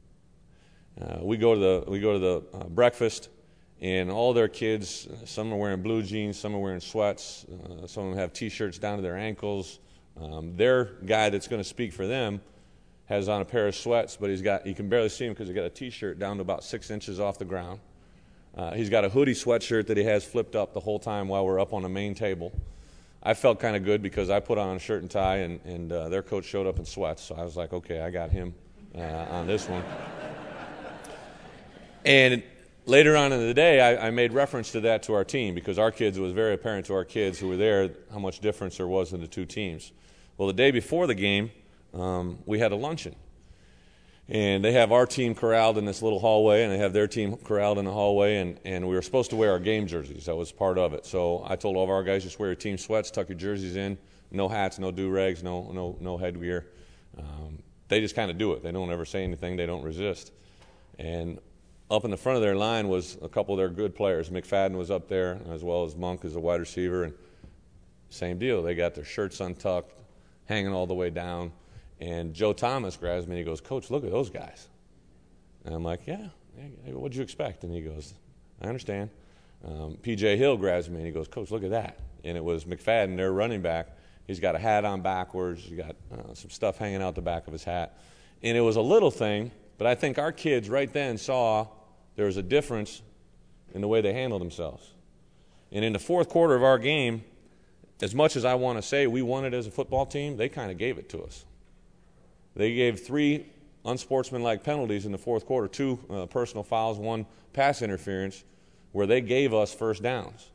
Uh, we go to the we go to the uh, breakfast, and all their kids, some are wearing blue jeans, some are wearing sweats, uh, some of them have T-shirts down to their ankles. Um, their guy that's going to speak for them has on a pair of sweats, but he's got you can barely see him because he's got a T-shirt down to about six inches off the ground. Uh, he's got a hoodie sweatshirt that he has flipped up the whole time while we're up on the main table. I felt kind of good because I put on a shirt and tie, and, and uh, their coach showed up in sweats. So I was like, okay, I got him uh, on this one. And later on in the day, I, I made reference to that to our team because our kids, it was very apparent to our kids who were there how much difference there was in the two teams. Well, the day before the game, um, we had a luncheon. And they have our team corralled in this little hallway, and they have their team corralled in the hallway, and, and we were supposed to wear our game jerseys. That was part of it. So I told all of our guys, just wear your team sweats, tuck your jerseys in, no hats, no do-rags, no, no, no headgear. Um, they just kind of do it. They don't ever say anything. They don't resist. And up in the front of their line was a couple of their good players. McFadden was up there, as well as Monk as a wide receiver. And same deal. They got their shirts untucked, hanging all the way down. And Joe Thomas grabs me and he goes, Coach, look at those guys. And I'm like, yeah, what'd you expect? And he goes, I understand. Um, P J Hill grabs me and he goes, Coach, look at that. And it was McFadden, their running back. He's got a hat on backwards. He's got uh, some stuff hanging out the back of his hat. And it was a little thing, but I think our kids right then saw there was a difference in the way they handled themselves. And in the fourth quarter of our game, as much as I want to say we won it as a football team, they kind of gave it to us. They gave three unsportsmanlike penalties in the fourth quarter, two uh, personal fouls, one pass interference, where they gave us first downs.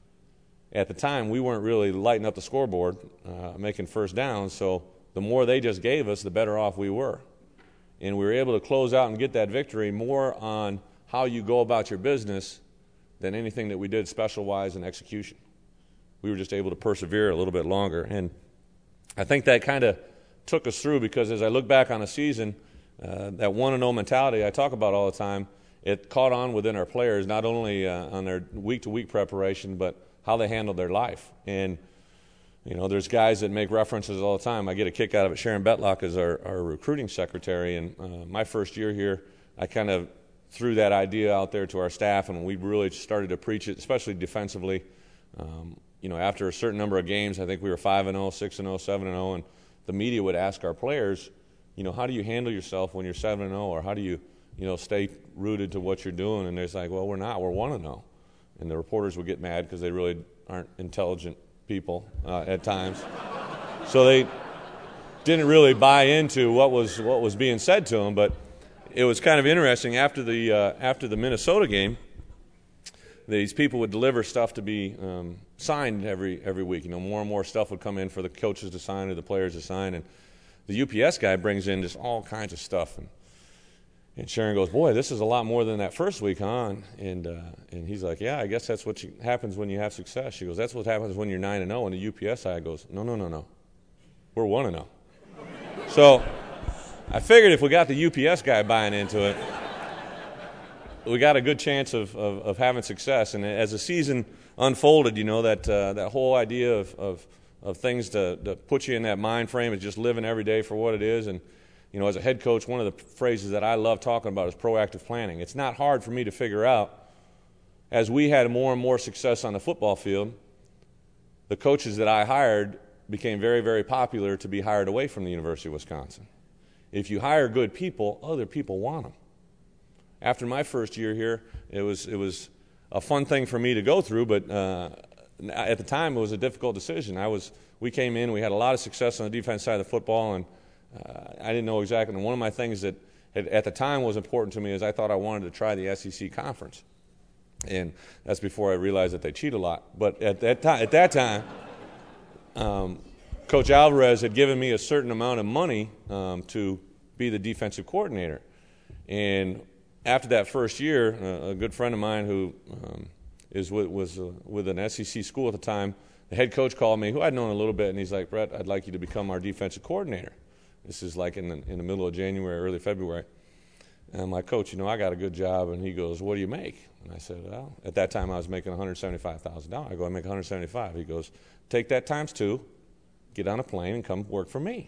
At the time, we weren't really lighting up the scoreboard, uh, making first downs, so the more they just gave us, the better off we were. And we were able to close out and get that victory more on how you go about your business than anything that we did special-wise in execution. We were just able to persevere a little bit longer. And I think that kind of took us through because as I look back on the season, uh, that one and oh mentality I talk about all the time, it caught on within our players, not only uh, on their week-to-week preparation, but how they handled their life. And, you know, there's guys that make references all the time. I get a kick out of it. Sharon Betlock is our, our recruiting secretary, and uh, my first year here, I kind of threw that idea out there to our staff, and we really started to preach it, especially defensively. Um, you know, after a certain number of games, I think we were five and oh, six and oh, seven and oh, and the media would ask our players, you know, how do you handle yourself when you're seven and oh, or how do you, you know, stay rooted to what you're doing? And they're like, well, we're not. We're one and oh. And the reporters would get mad because they really aren't intelligent people uh, at times. So they didn't really buy into what was what was being said to them. But it was kind of interesting. After the uh, after the Minnesota game, these people would deliver stuff to be um, signed every every week. You know, more and more stuff would come in for the coaches to sign or the players to sign. And the U P S guy brings in just all kinds of stuff. And, and Sharon goes, boy, this is a lot more than that first week, huh? And, uh, and he's like, yeah, I guess that's what you, happens when you have success. She goes, that's what happens when you're nine and oh. And the U P S guy goes, no, no, no, no. We're one and oh. So I figured if we got the U P S guy buying into it, we got a good chance of, of, of having success. And as the season unfolded, you know, that uh, that whole idea of, of, of things to, to put you in that mind frame is just living every day for what it is. And, you know, as a head coach, one of the phrases that I love talking about is proactive planning. It's not hard for me to figure out, as we had more and more success on the football field, the coaches that I hired became very, very popular to be hired away from the University of Wisconsin. If you hire good people, other people want them. After my first year here, it was it was a fun thing for me to go through, but uh, at the time it was a difficult decision. I was we came in, we had a lot of success on the defense side of the football, and uh, I didn't know exactly. And one of my things that had, at the time was important to me is I thought I wanted to try the S E C conference, and that's before I realized that they cheat a lot. But at that time, at that time, um, Coach Alvarez had given me a certain amount of money um, to be the defensive coordinator, and after that first year, uh, a good friend of mine who um, is with, was uh, with an S E C school at the time, the head coach called me, who I'd known a little bit, and he's like, Brett, I'd like you to become our defensive coordinator. This is like in the, in the middle of January, early February. And I'm like, Coach, you know, I got a good job. And he goes, what do you make? And I said, well, at that time I was making one hundred seventy-five thousand dollars. I go, I make one hundred seventy-five thousand dollars. He goes, take that times two, get on a plane, and come work for me.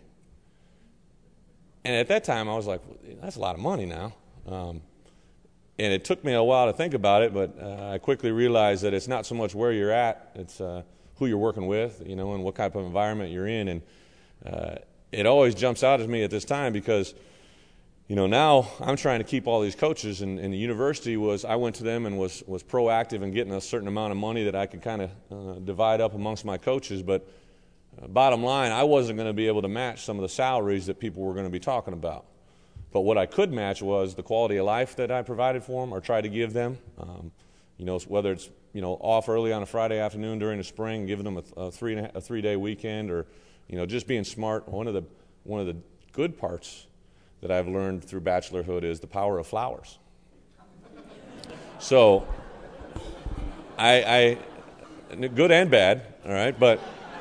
And at that time I was like, well, that's a lot of money now. Um, And it took me a while to think about it, but uh, I quickly realized that it's not so much where you're at, it's uh, who you're working with, you know, and what type of environment you're in. And uh, it always jumps out at me at this time because, you know, now I'm trying to keep all these coaches, and, and the university was, I went to them and was, was proactive in getting a certain amount of money that I could kind of uh, divide up amongst my coaches. But uh, bottom line, I wasn't going to be able to match some of the salaries that people were going to be talking about. But what I could match was the quality of life that I provided for them or tried to give them. Um, you know, whether it's, you know, off early on a Friday afternoon during the spring, giving them a, a three a three-day weekend, or, you know, just being smart. One of the one of the good parts that I've learned through bachelorhood is the power of flowers. So, I, I good and bad, all right, but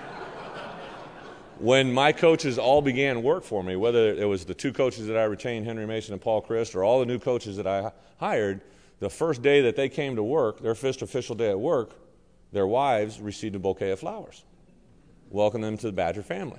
when my coaches all began work for me, whether it was the two coaches that I retained, Henry Mason and Paul Christ, or all the new coaches that I hired, the first day that they came to work, their first official day at work, their wives received a bouquet of flowers. Welcome them to the Badger family.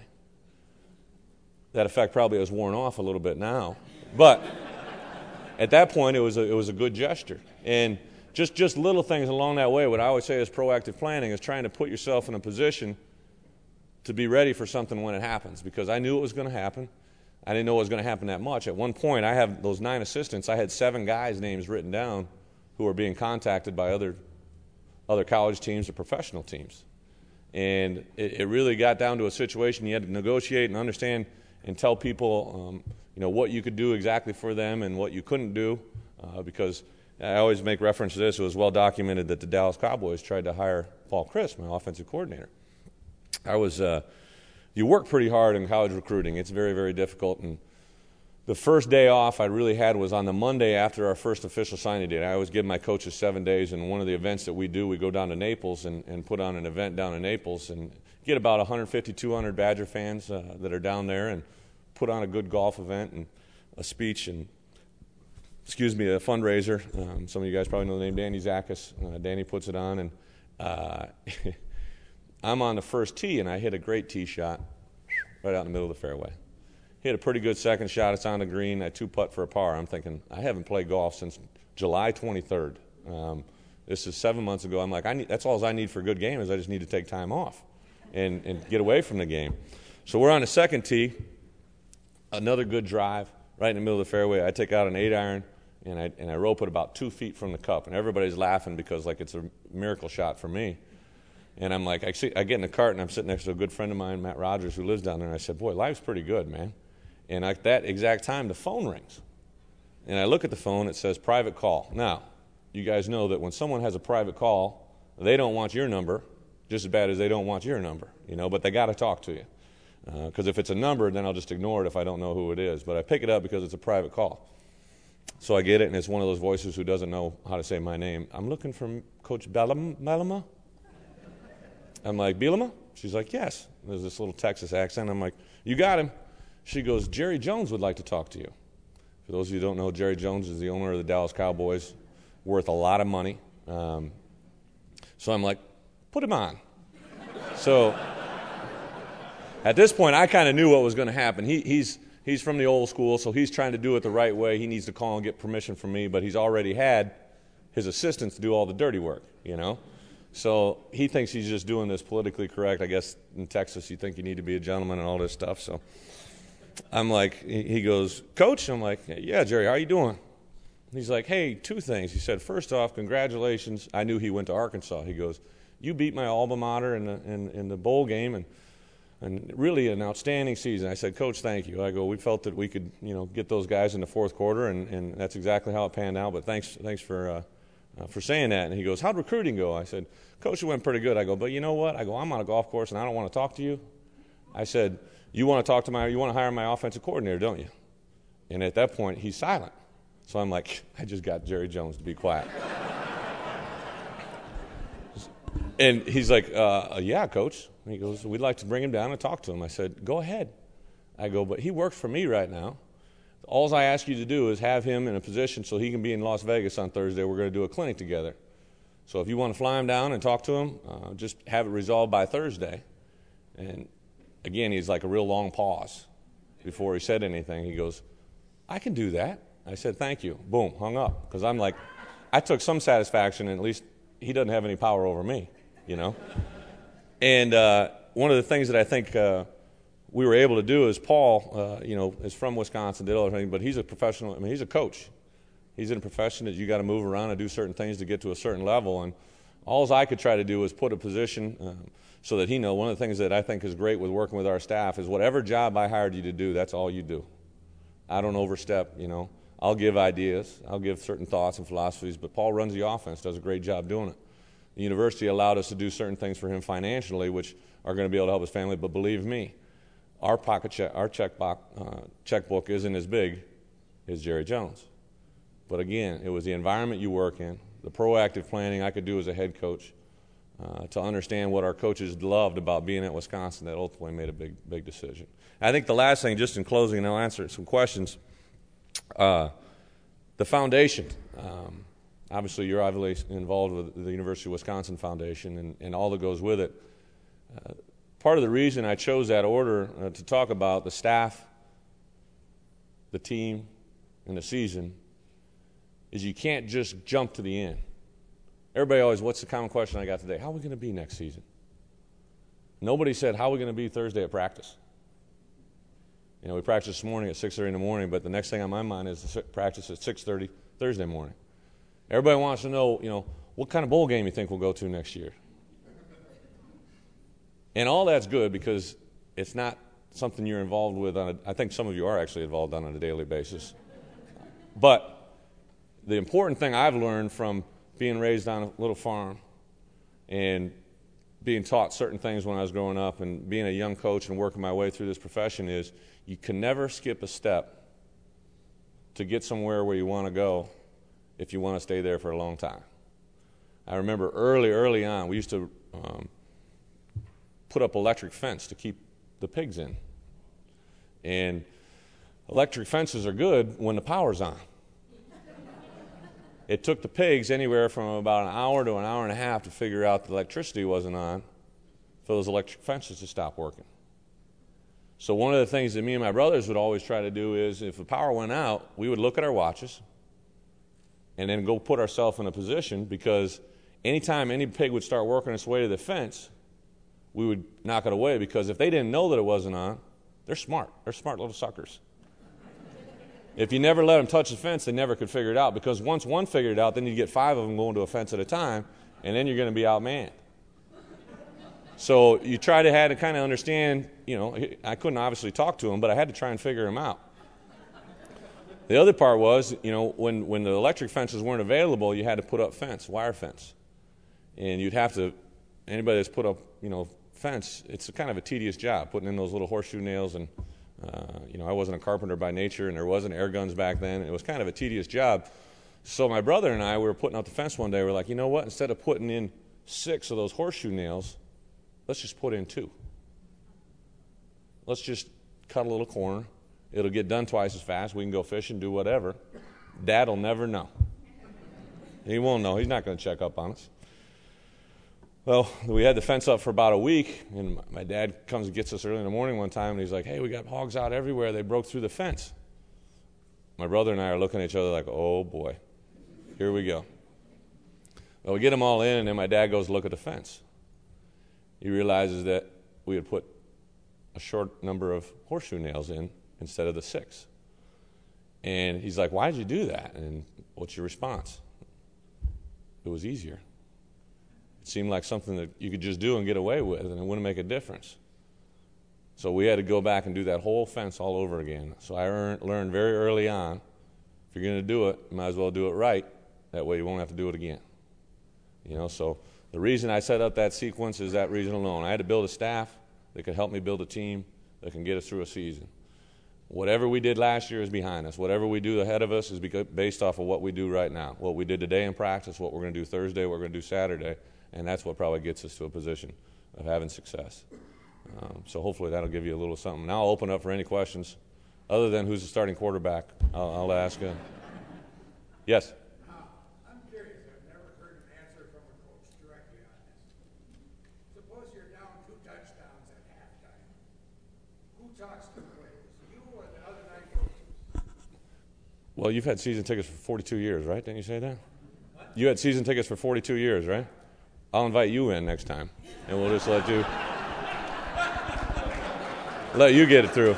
That effect probably has worn off a little bit now, but at that point it was a, it was a good gesture. And just, just little things along that way, what I always say is proactive planning, is trying to put yourself in a position to be ready for something when it happens, because I knew it was going to happen. I didn't know it was going to happen that much. At one point, I have those nine assistants. I had seven guys' names written down who were being contacted by other other college teams or professional teams. And it, it really got down to a situation you had to negotiate and understand and tell people, um, you know, what you could do exactly for them and what you couldn't do, uh, because I always make reference to this. It was well documented that the Dallas Cowboys tried to hire Paul Christ, my offensive coordinator. I was, uh, you work pretty hard in college recruiting. It's very, very difficult. And the first day off I really had was on the Monday after our first official signing date. I always give my coaches seven days, and one of the events that we do, we go down to Naples and, and put on an event down in Naples and get about one hundred fifty, two hundred Badger fans uh, that are down there, and put on a good golf event and a speech and, excuse me, a fundraiser. Um, some of you guys probably know the name Danny Zakas. Uh, Danny puts it on, and uh, I'm on the first tee, and I hit a great tee shot right out in the middle of the fairway. Hit a pretty good second shot. It's on the green. I two-putt for a par. I'm thinking, I haven't played golf since July twenty-third. Um, this is seven months ago. I'm like, I need, that's all I need for a good game is I just need to take time off and, and get away from the game. So we're on the second tee, another good drive right in the middle of the fairway. I take out an eight iron, and I, and I rope it about two feet from the cup, and everybody's laughing because, like, it's a miracle shot for me. And I'm like, I, see, I get in the cart, and I'm sitting next to a good friend of mine, Matt Rogers, who lives down there. And I said, boy, life's pretty good, man. And at that exact time, the phone rings. And I look at the phone. It says private call. Now, you guys know that when someone has a private call, they don't want your number just as bad as they don't want your number, you know, but they got to talk to you. Because uh, if it's a number, then I'll just ignore it if I don't know who it is. But I pick it up because it's a private call. So I get it, and it's one of those voices who doesn't know how to say my name. I'm looking for Coach Bielema. I'm like, Bielema? She's like, yes. There's this little Texas accent. I'm like, you got him. She goes, Jerry Jones would like to talk to you. For those of you who don't know, Jerry Jones is the owner of the Dallas Cowboys, worth a lot of money. Um, so I'm like, put him on. So at this point, I kind of knew what was going to happen. He, he's he's from the old school, so he's trying to do it the right way. He needs to call and get permission from me, but he's already had his assistants do all the dirty work, you know. So he thinks he's just doing this politically correct. I guess in Texas you think you need to be a gentleman and all this stuff. So I'm like, he goes, Coach? I'm like, yeah, Jerry, how you doing? He's like, hey, two things. He said, first off, congratulations. I knew he went to Arkansas. He goes, you beat my alma mater in the, in, in the bowl game, and and really an outstanding season. I said, Coach, thank you. I go, we felt that we could, you know, get those guys in the fourth quarter, and, and that's exactly how it panned out. But thanks, thanks for uh, uh, for saying that. And he goes, how'd recruiting go? I said, Coach, it went pretty good. I go, but you know what? I go, I'm on a golf course, and I don't want to talk to you. I said, you want to talk to my, you want to hire my offensive coordinator, don't you? And at that point, he's silent. So I'm like, I just got Jerry Jones to be quiet. And he's like, uh, yeah, Coach. And he goes, we'd like to bring him down and talk to him. I said, go ahead. I go, but he works for me right now. All I ask you to do is have him in a position so he can be in Las Vegas on Thursday. We're going to do a clinic together. So if you want to fly him down and talk to him, uh, just have it resolved by Thursday. And again, he's like a real long pause before he said anything. He goes, I can do that. I said, thank you. Boom, hung up. Because I'm like, I took some satisfaction, and at least he doesn't have any power over me, you know. And uh, one of the things that I think uh, we were able to do is Paul, uh, you know, is from Wisconsin, did all everything, but he's a professional. I mean, he's a coach. He's in a profession that you got to move around and do certain things to get to a certain level. And all I could try to do was put a position um, so that he know. One of the things that I think is great with working with our staff is whatever job I hired you to do, that's all you do. I don't overstep, you know. I'll give ideas. I'll give certain thoughts and philosophies, but Paul runs the offense, does a great job doing it. The university allowed us to do certain things for him financially, which are going to be able to help his family. But believe me, our pocket check, our checkbook, uh, checkbook isn't as big as Jerry Jones. But again, it was the environment you work in, the proactive planning I could do as a head coach, uh, to understand what our coaches loved about being at Wisconsin that ultimately made a big, big decision. I think the last thing, just in closing, and I'll answer some questions. Uh, the foundation. Um, Obviously, you're obviously involved with the University of Wisconsin Foundation and, and all that goes with it. Uh, part of the reason I chose that order uh, to talk about the staff, the team, and the season is you can't just jump to the end. Everybody always, what's the common question I got today? How are we going to be next season? Nobody said, how are we going to be Thursday at practice? You know, we practiced this morning at six thirty in the morning, but the next thing on my mind is to practice at six thirty Thursday morning. Everybody wants to know, you know, what kind of bowl game you think we'll go to next year. And all that's good because it's not something you're involved with on a, I think some of you are actually involved on, on a daily basis. But the important thing I've learned from being raised on a little farm and being taught certain things when I was growing up and being a young coach and working my way through this profession is you can never skip a step to get somewhere where you want to go if you want to stay there for a long time. I remember early, early on, we used to um, put up electric fence to keep the pigs in. And electric fences are good when the power's on. It took the pigs anywhere from about an hour to an hour and a half to figure out the electricity wasn't on for those electric fences to stop working. So one of the things that me and my brothers would always try to do is if the power went out, we would look at our watches and then go put ourselves in a position because anytime any pig would start working its way to the fence, we would knock it away because if they didn't know that it wasn't on, they're smart. They're smart little suckers. If you never let them touch the fence, they never could figure it out because once one figured it out, then you get five of them going to a fence at a time, and then you're going to be outmanned. So you try to have to kind of understand, you know, I couldn't obviously talk to them, but I had to try and figure them out. The other part was, you know, when, when the electric fences weren't available, you had to put up fence, wire fence. And you'd have to, anybody that's put up, you know, fence, it's a kind of a tedious job, putting in those little horseshoe nails. And, uh, you know, I wasn't a carpenter by nature, and there wasn't air guns back then. It was kind of a tedious job. So my brother and I, we were putting out the fence one day. We were like, you know what? Instead of putting in six of those horseshoe nails, let's just put in two. Let's just cut a little corner. It'll get done twice as fast. We can go fishing, do whatever. Dad will never know. He won't know. He's not going to check up on us. Well, we had the fence up for about a week, and my dad comes and gets us early in the morning one time, and he's like, hey, we got hogs out everywhere. They broke through the fence. My brother and I are looking at each other like, oh, boy, here we go. Well, we get them all in, and then my dad goes to look at the fence. He realizes that we had put a short number of horseshoe nails in instead of the six. And he's like, why did you do that? And what's your response? It was easier. It seemed like something that you could just do and get away with, and it wouldn't make a difference. So we had to go back and do that whole fence all over again. So I earned, learned very early on, if you're going to do it, you might as well do it right. That way you won't have to do it again. You know, so the reason I set up that sequence is that reason alone. I had to build a staff that could help me build a team that can get us through a season. Whatever we did last year is behind us. Whatever we do ahead of us is based off of what we do right now. What we did today in practice, what we're going to do Thursday, what we're going to do Saturday, and that's what probably gets us to a position of having success. Um, so hopefully that'll give you a little something. Now I'll open up for any questions other than who's the starting quarterback. I'll, I'll ask. Uh, yes? Well, you've had season tickets for forty-two years, right? Didn't you say that? What? You had season tickets for forty-two years, right? I'll invite you in next time, and we'll just let you let you get it through.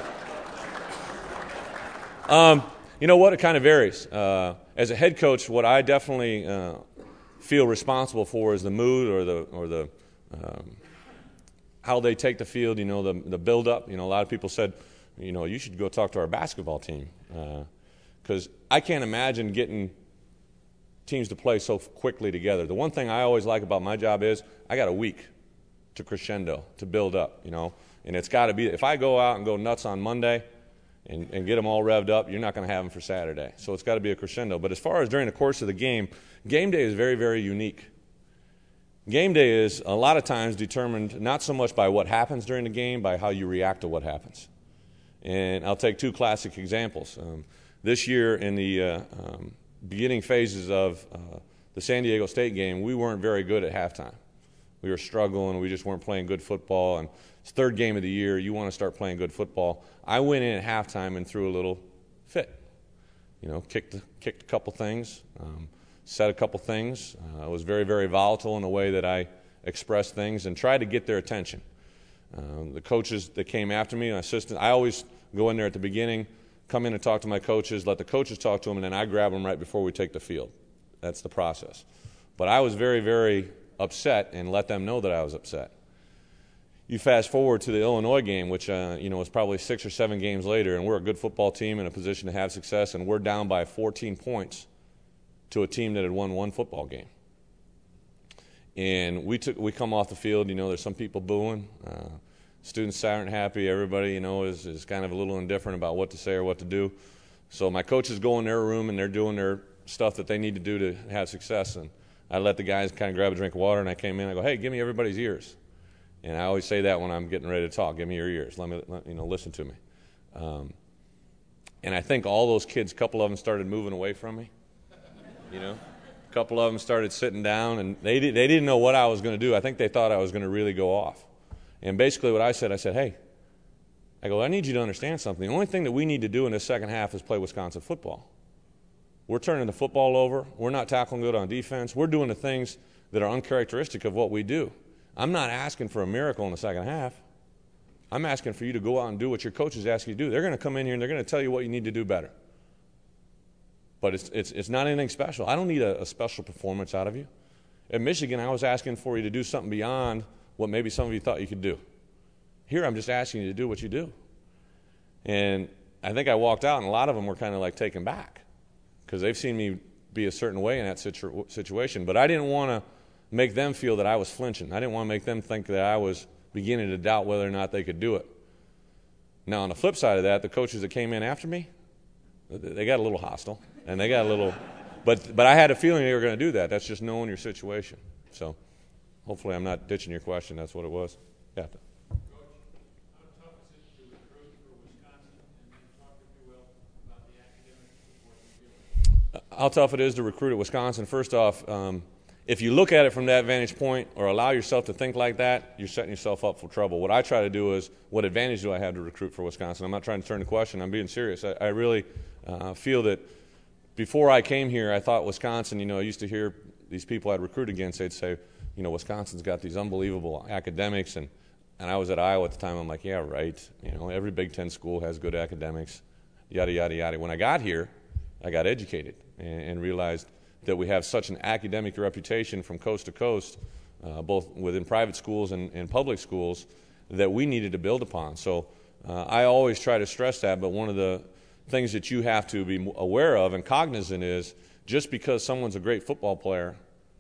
Um, you know what? It kind of varies. Uh, as a head coach, what I definitely uh, feel responsible for is the mood or the or the um, how they take the field. You know, the the build up. You know, a lot of people said, you know, you should go talk to our basketball team. Uh, Because I can't imagine getting teams to play so quickly together. The one thing I always like about my job is I got a week to crescendo, to build up, you know. And it's got to be, if I go out and go nuts on Monday and, and get them all revved up, you're not going to have them for Saturday. So it's got to be a crescendo. But as far as during the course of the game, game day is very, very unique. Game day is a lot of times determined not so much by what happens during the game, by how you react to what happens. And I'll take two classic examples. Um, This year, in the uh, um, beginning phases of uh, the San Diego State game, we weren't very good at halftime. We were struggling. We just weren't playing good football. And it's third game of the year. You want to start playing good football. I went in at halftime and threw a little fit. You know, kicked, kicked a couple things, um, said a couple things. Uh, I was very, very volatile in the way that I expressed things and tried to get their attention. Um, the coaches that came after me, my assistant, I always go in there at the beginning, come in and talk to my coaches, let the coaches talk to them, and then I grab them right before we take the field. That's the process. But I was very, very upset and let them know that I was upset. You fast forward to the Illinois game, which uh, you know was probably six or seven games later, and we're a good football team in a position to have success, and we're down by fourteen points to a team that had won one football game. And we took we come off the field, you know, there's some people booing. Uh, Students aren't happy. Everybody, you know, is, is kind of a little indifferent about what to say or what to do. So my coaches go in their room and they're doing their stuff that they need to do to have success. And I let the guys kind of grab a drink of water, and I came in. I go, hey, give me everybody's ears. And I always say that when I'm getting ready to talk. Give me your ears. Let me, let, you know, listen to me. Um, and I think all those kids, a couple of them started moving away from me. You know, a couple of them started sitting down, and they did, they didn't know what I was going to do. I think they thought I was going to really go off. And basically what I said, I said, hey, I go, I need you to understand something. The only thing that we need to do in this second half is play Wisconsin football. We're turning the football over. We're not tackling good on defense. We're doing the things that are uncharacteristic of what we do. I'm not asking for a miracle in the second half. I'm asking for you to go out and do what your coaches ask you to do. They're going to come in here and they're going to tell you what you need to do better. But it's it's it's not anything special. I don't need a, a special performance out of you. At Michigan, I was asking for you to do something beyond what maybe some of you thought you could do. Here, I'm just asking you to do what you do. And I think I walked out, and a lot of them were kind of like taken back because they've seen me be a certain way in that situ- situation. But I didn't want to make them feel that I was flinching. I didn't want to make them think that I was beginning to doubt whether or not they could do it. Now, on the flip side of that, the coaches that came in after me, they got a little hostile, and they got a little, but but I had a feeling they were going to do that. That's just knowing your situation. So hopefully I'm not ditching your question. That's what it was. Yeah. How tough it is to recruit at Wisconsin? First off, um, if you look at it from that vantage point or allow yourself to think like that, you're setting yourself up for trouble. What I try to do is, what advantage do I have to recruit for Wisconsin? I'm not trying to turn the question. I'm being serious. I, I really uh, feel that before I came here, I thought Wisconsin, you know, I used to hear these people I'd recruit against, they'd say, you know, Wisconsin's got these unbelievable academics. And, and I was at Iowa at the time. I'm like, yeah, right. You know, every Big Ten school has good academics, yada, yada, yada. When I got here, I got educated and, and realized that we have such an academic reputation from coast to coast, uh, both within private schools and, and public schools, that we needed to build upon. So uh, I always try to stress that, but one of the things that you have to be aware of and cognizant is, just because someone's a great football player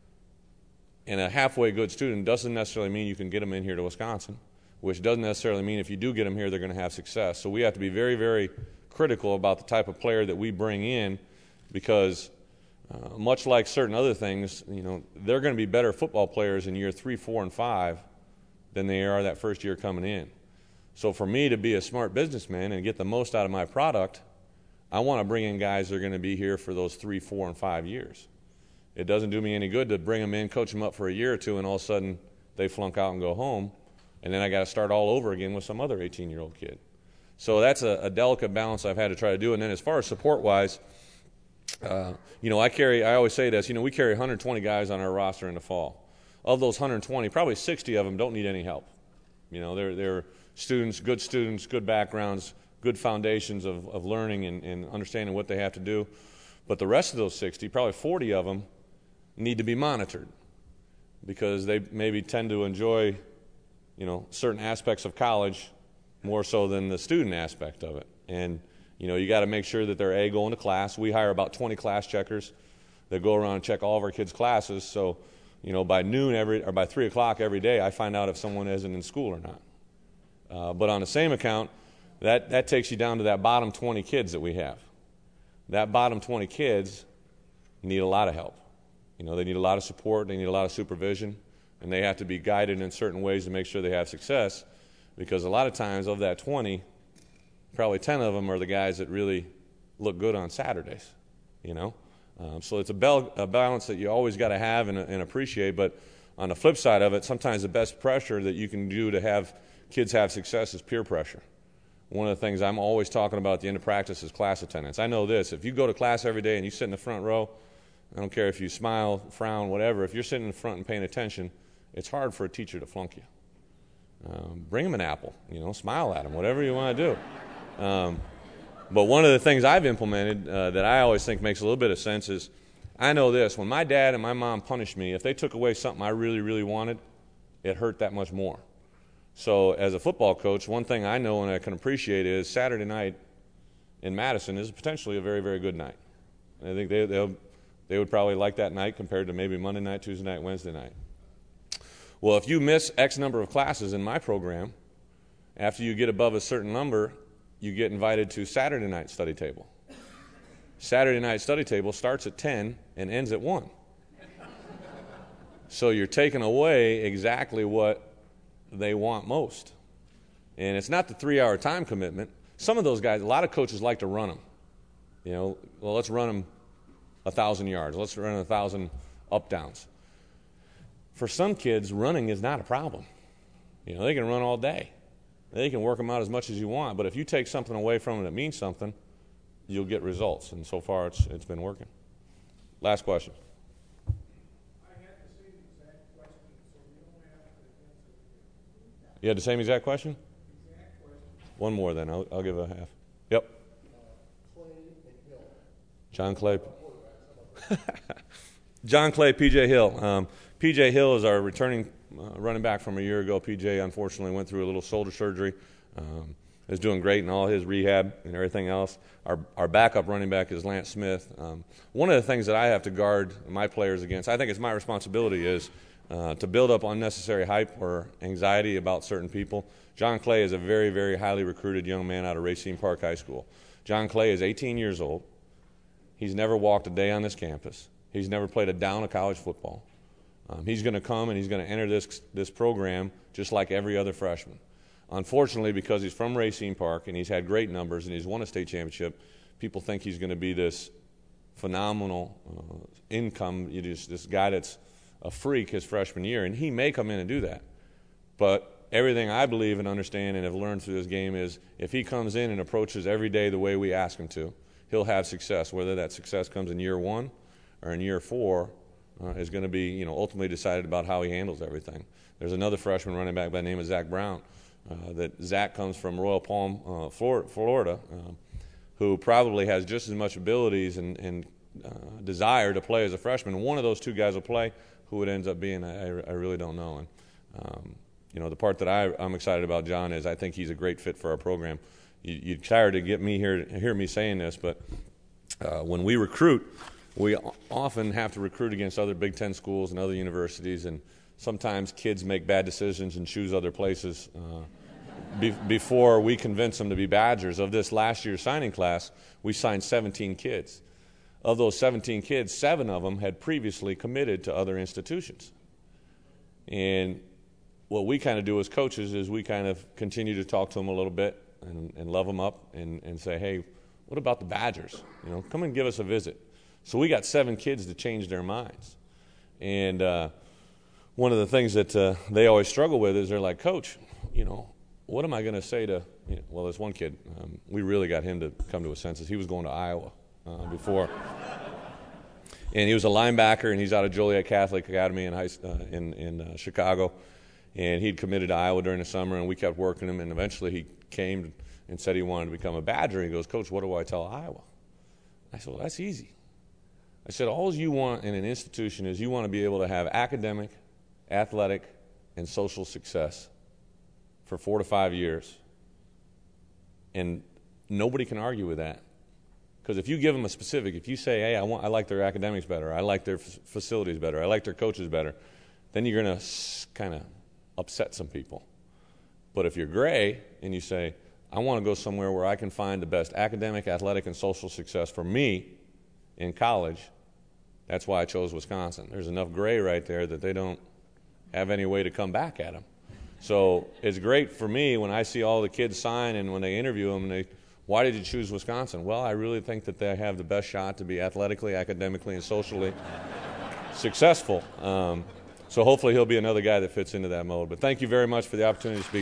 and a halfway good student doesn't necessarily mean you can get them in here to Wisconsin, which doesn't necessarily mean if you do get them here they're going to have success. So we have to be very, very critical about the type of player that we bring in, because Uh, much like certain other things, you know, they're going to be better football players in year three, four, and five than they are that first year coming in. So for me to be a smart businessman and get the most out of my product, I want to bring in guys that are going to be here for those three, four, and five years. It doesn't do me any good to bring them in, coach them up for a year or two, and all of a sudden they flunk out and go home, and then I got to start all over again with some other eighteen-year-old kid. So that's a, a delicate balance I've had to try to do. And then as far as support-wise, Uh, you know, I carry, I always say this, you know, we carry one hundred twenty guys on our roster in the fall. Of those one hundred twenty, probably sixty of them don't need any help. You know, they're, they're students, good students, good backgrounds, good foundations of, of learning and, and understanding what they have to do. But the rest of those sixty, probably forty of them, need to be monitored, because they maybe tend to enjoy, you know, certain aspects of college more so than the student aspect of it. And you know, you got to make sure that they're A, going to class. We hire about twenty class checkers that go around and check all of our kids' classes. So, you know, by noon every or by three o'clock every day, I find out if someone isn't in school or not. Uh, but on the same account, that that takes you down to that bottom twenty kids that we have. That bottom twenty kids need a lot of help. You know, they need a lot of support. They need a lot of supervision, and they have to be guided in certain ways to make sure they have success. Because a lot of times of that twenty, probably ten of them are the guys that really look good on Saturdays, you know. Um, so it's a, bel- a balance that you always got to have and, and appreciate. But on the flip side of it, sometimes the best pressure that you can do to have kids have success is peer pressure. One of the things I'm always talking about at the end of practice is class attendance. I know this. If you go to class every day and you sit in the front row, I don't care if you smile, frown, whatever, if you're sitting in the front and paying attention, it's hard for a teacher to flunk you. Um, bring them an apple, you know, smile at them, whatever you want to do. Um, but one of the things I've implemented uh, that I always think makes a little bit of sense is, I know this, when my dad and my mom punished me, if they took away something I really, really wanted, it hurt that much more. So as a football coach, one thing I know and I can appreciate is Saturday night in Madison is potentially a very, very good night. I think they they'll, they would probably like that night compared to maybe Monday night, Tuesday night, Wednesday night. Well, if you miss X number of classes in my program, after you get above a certain number, you get invited to Saturday night study table. Saturday night study table starts at ten and ends at one. So you're taking away exactly what they want most. And it's not the three-hour time commitment. Some of those guys, a lot of coaches like to run them. You know, well, let's run them a thousand yards. Let's run a thousand up-downs. For some kids, running is not a problem. You know, they can run all day. They can work them out as much as you want, but if you take something away from them that means something, you'll get results. And so far, it's it's been working. Last question. I had the same exact question, so you don't have to answer it. You had the same exact question? Exact question. One more, then. I'll, I'll give a half. Yep. Uh, Clay and Hill. John Clay. John Clay, P J Hill. Um, P J Hill is our returning uh, running back from a year ago. P J unfortunately went through a little shoulder surgery. Um, is doing great in all his rehab and everything else. Our our backup running back is Lance Smith. Um, one of the things that I have to guard my players against, I think it's my responsibility, is uh, to build up unnecessary hype or anxiety about certain people. John Clay is a very, very highly recruited young man out of Racine Park High School. John Clay is eighteen years old. He's never walked a day on this campus. He's never played a down of college football. Um, he's going to come and he's going to enter this this program just like every other freshman. Unfortunately, because he's from Racine Park and he's had great numbers and he's won a state championship, people think he's going to be this phenomenal uh, income, you just, this guy that's a freak his freshman year, and he may come in and do that. But everything I believe and understand and have learned through this game is if he comes in and approaches every day the way we ask him to, he'll have success. Whether that success comes in year one or in year four uh, is going to be, you know, ultimately decided about how he handles everything. There's another freshman running back by the name of Zach Brown. Uh, that Zach comes from Royal Palm, uh, Florida, uh, who probably has just as much abilities and, and uh, desire to play as a freshman. One of those two guys will play. Who it ends up being, I, I really don't know. And um, you know, the part that I, I'm excited about John is I think he's a great fit for our program. You, you're tired to get me here, hear me saying this, but uh, when we recruit, we often have to recruit against other Big Ten schools and other universities, and sometimes kids make bad decisions and choose other places uh, be, before we convince them to be Badgers. Of this last year's signing class, we signed seventeen kids. Of those seventeen kids, seven of them had previously committed to other institutions. And what we kind of do as coaches is we kind of continue to talk to them a little bit and, and love them up and, and say, hey, what about the Badgers? You know, come and give us a visit. So we got seven kids to change their minds. And uh, one of the things that uh, they always struggle with is they're like, Coach, you know, what am I going to say to, you know, well, there's one kid, um, we really got him to come to his senses. He was going to Iowa uh, before. And he was a linebacker, and he's out of Joliet Catholic Academy in, high, uh, in, in uh, Chicago. And he'd committed to Iowa during the summer, and we kept working him. And eventually he came and said he wanted to become a Badger. He goes, Coach, what do I tell Iowa? I said, well, that's easy. I said, all you want in an institution is you want to be able to have academic, athletic, and social success for four to five years. And nobody can argue with that. Because if you give them a specific, if you say, hey, I want, I like their academics better, I like their f- facilities better, I like their coaches better, then you're going to s- kind of upset some people. But if you're gray and you say, I want to go somewhere where I can find the best academic, athletic, and social success for me in college, that's why I chose Wisconsin. There's enough gray right there that they don't have any way to come back at them. So it's great for me when I see all the kids sign and when they interview them and they, why did you choose Wisconsin? Well, I really think that they have the best shot to be athletically, academically, and socially successful. Um, so hopefully he'll be another guy that fits into that mold. But thank you very much for the opportunity to speak.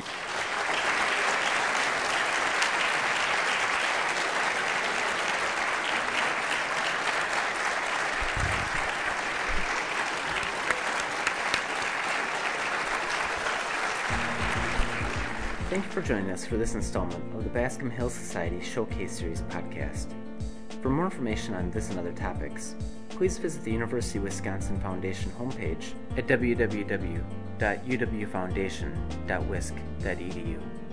Thank you for joining us for this installment of the Bascom Hill Society Showcase Series podcast. For more information on this and other topics, please visit the University of Wisconsin Foundation homepage at w w w dot u w foundation dot wisc dot e d u.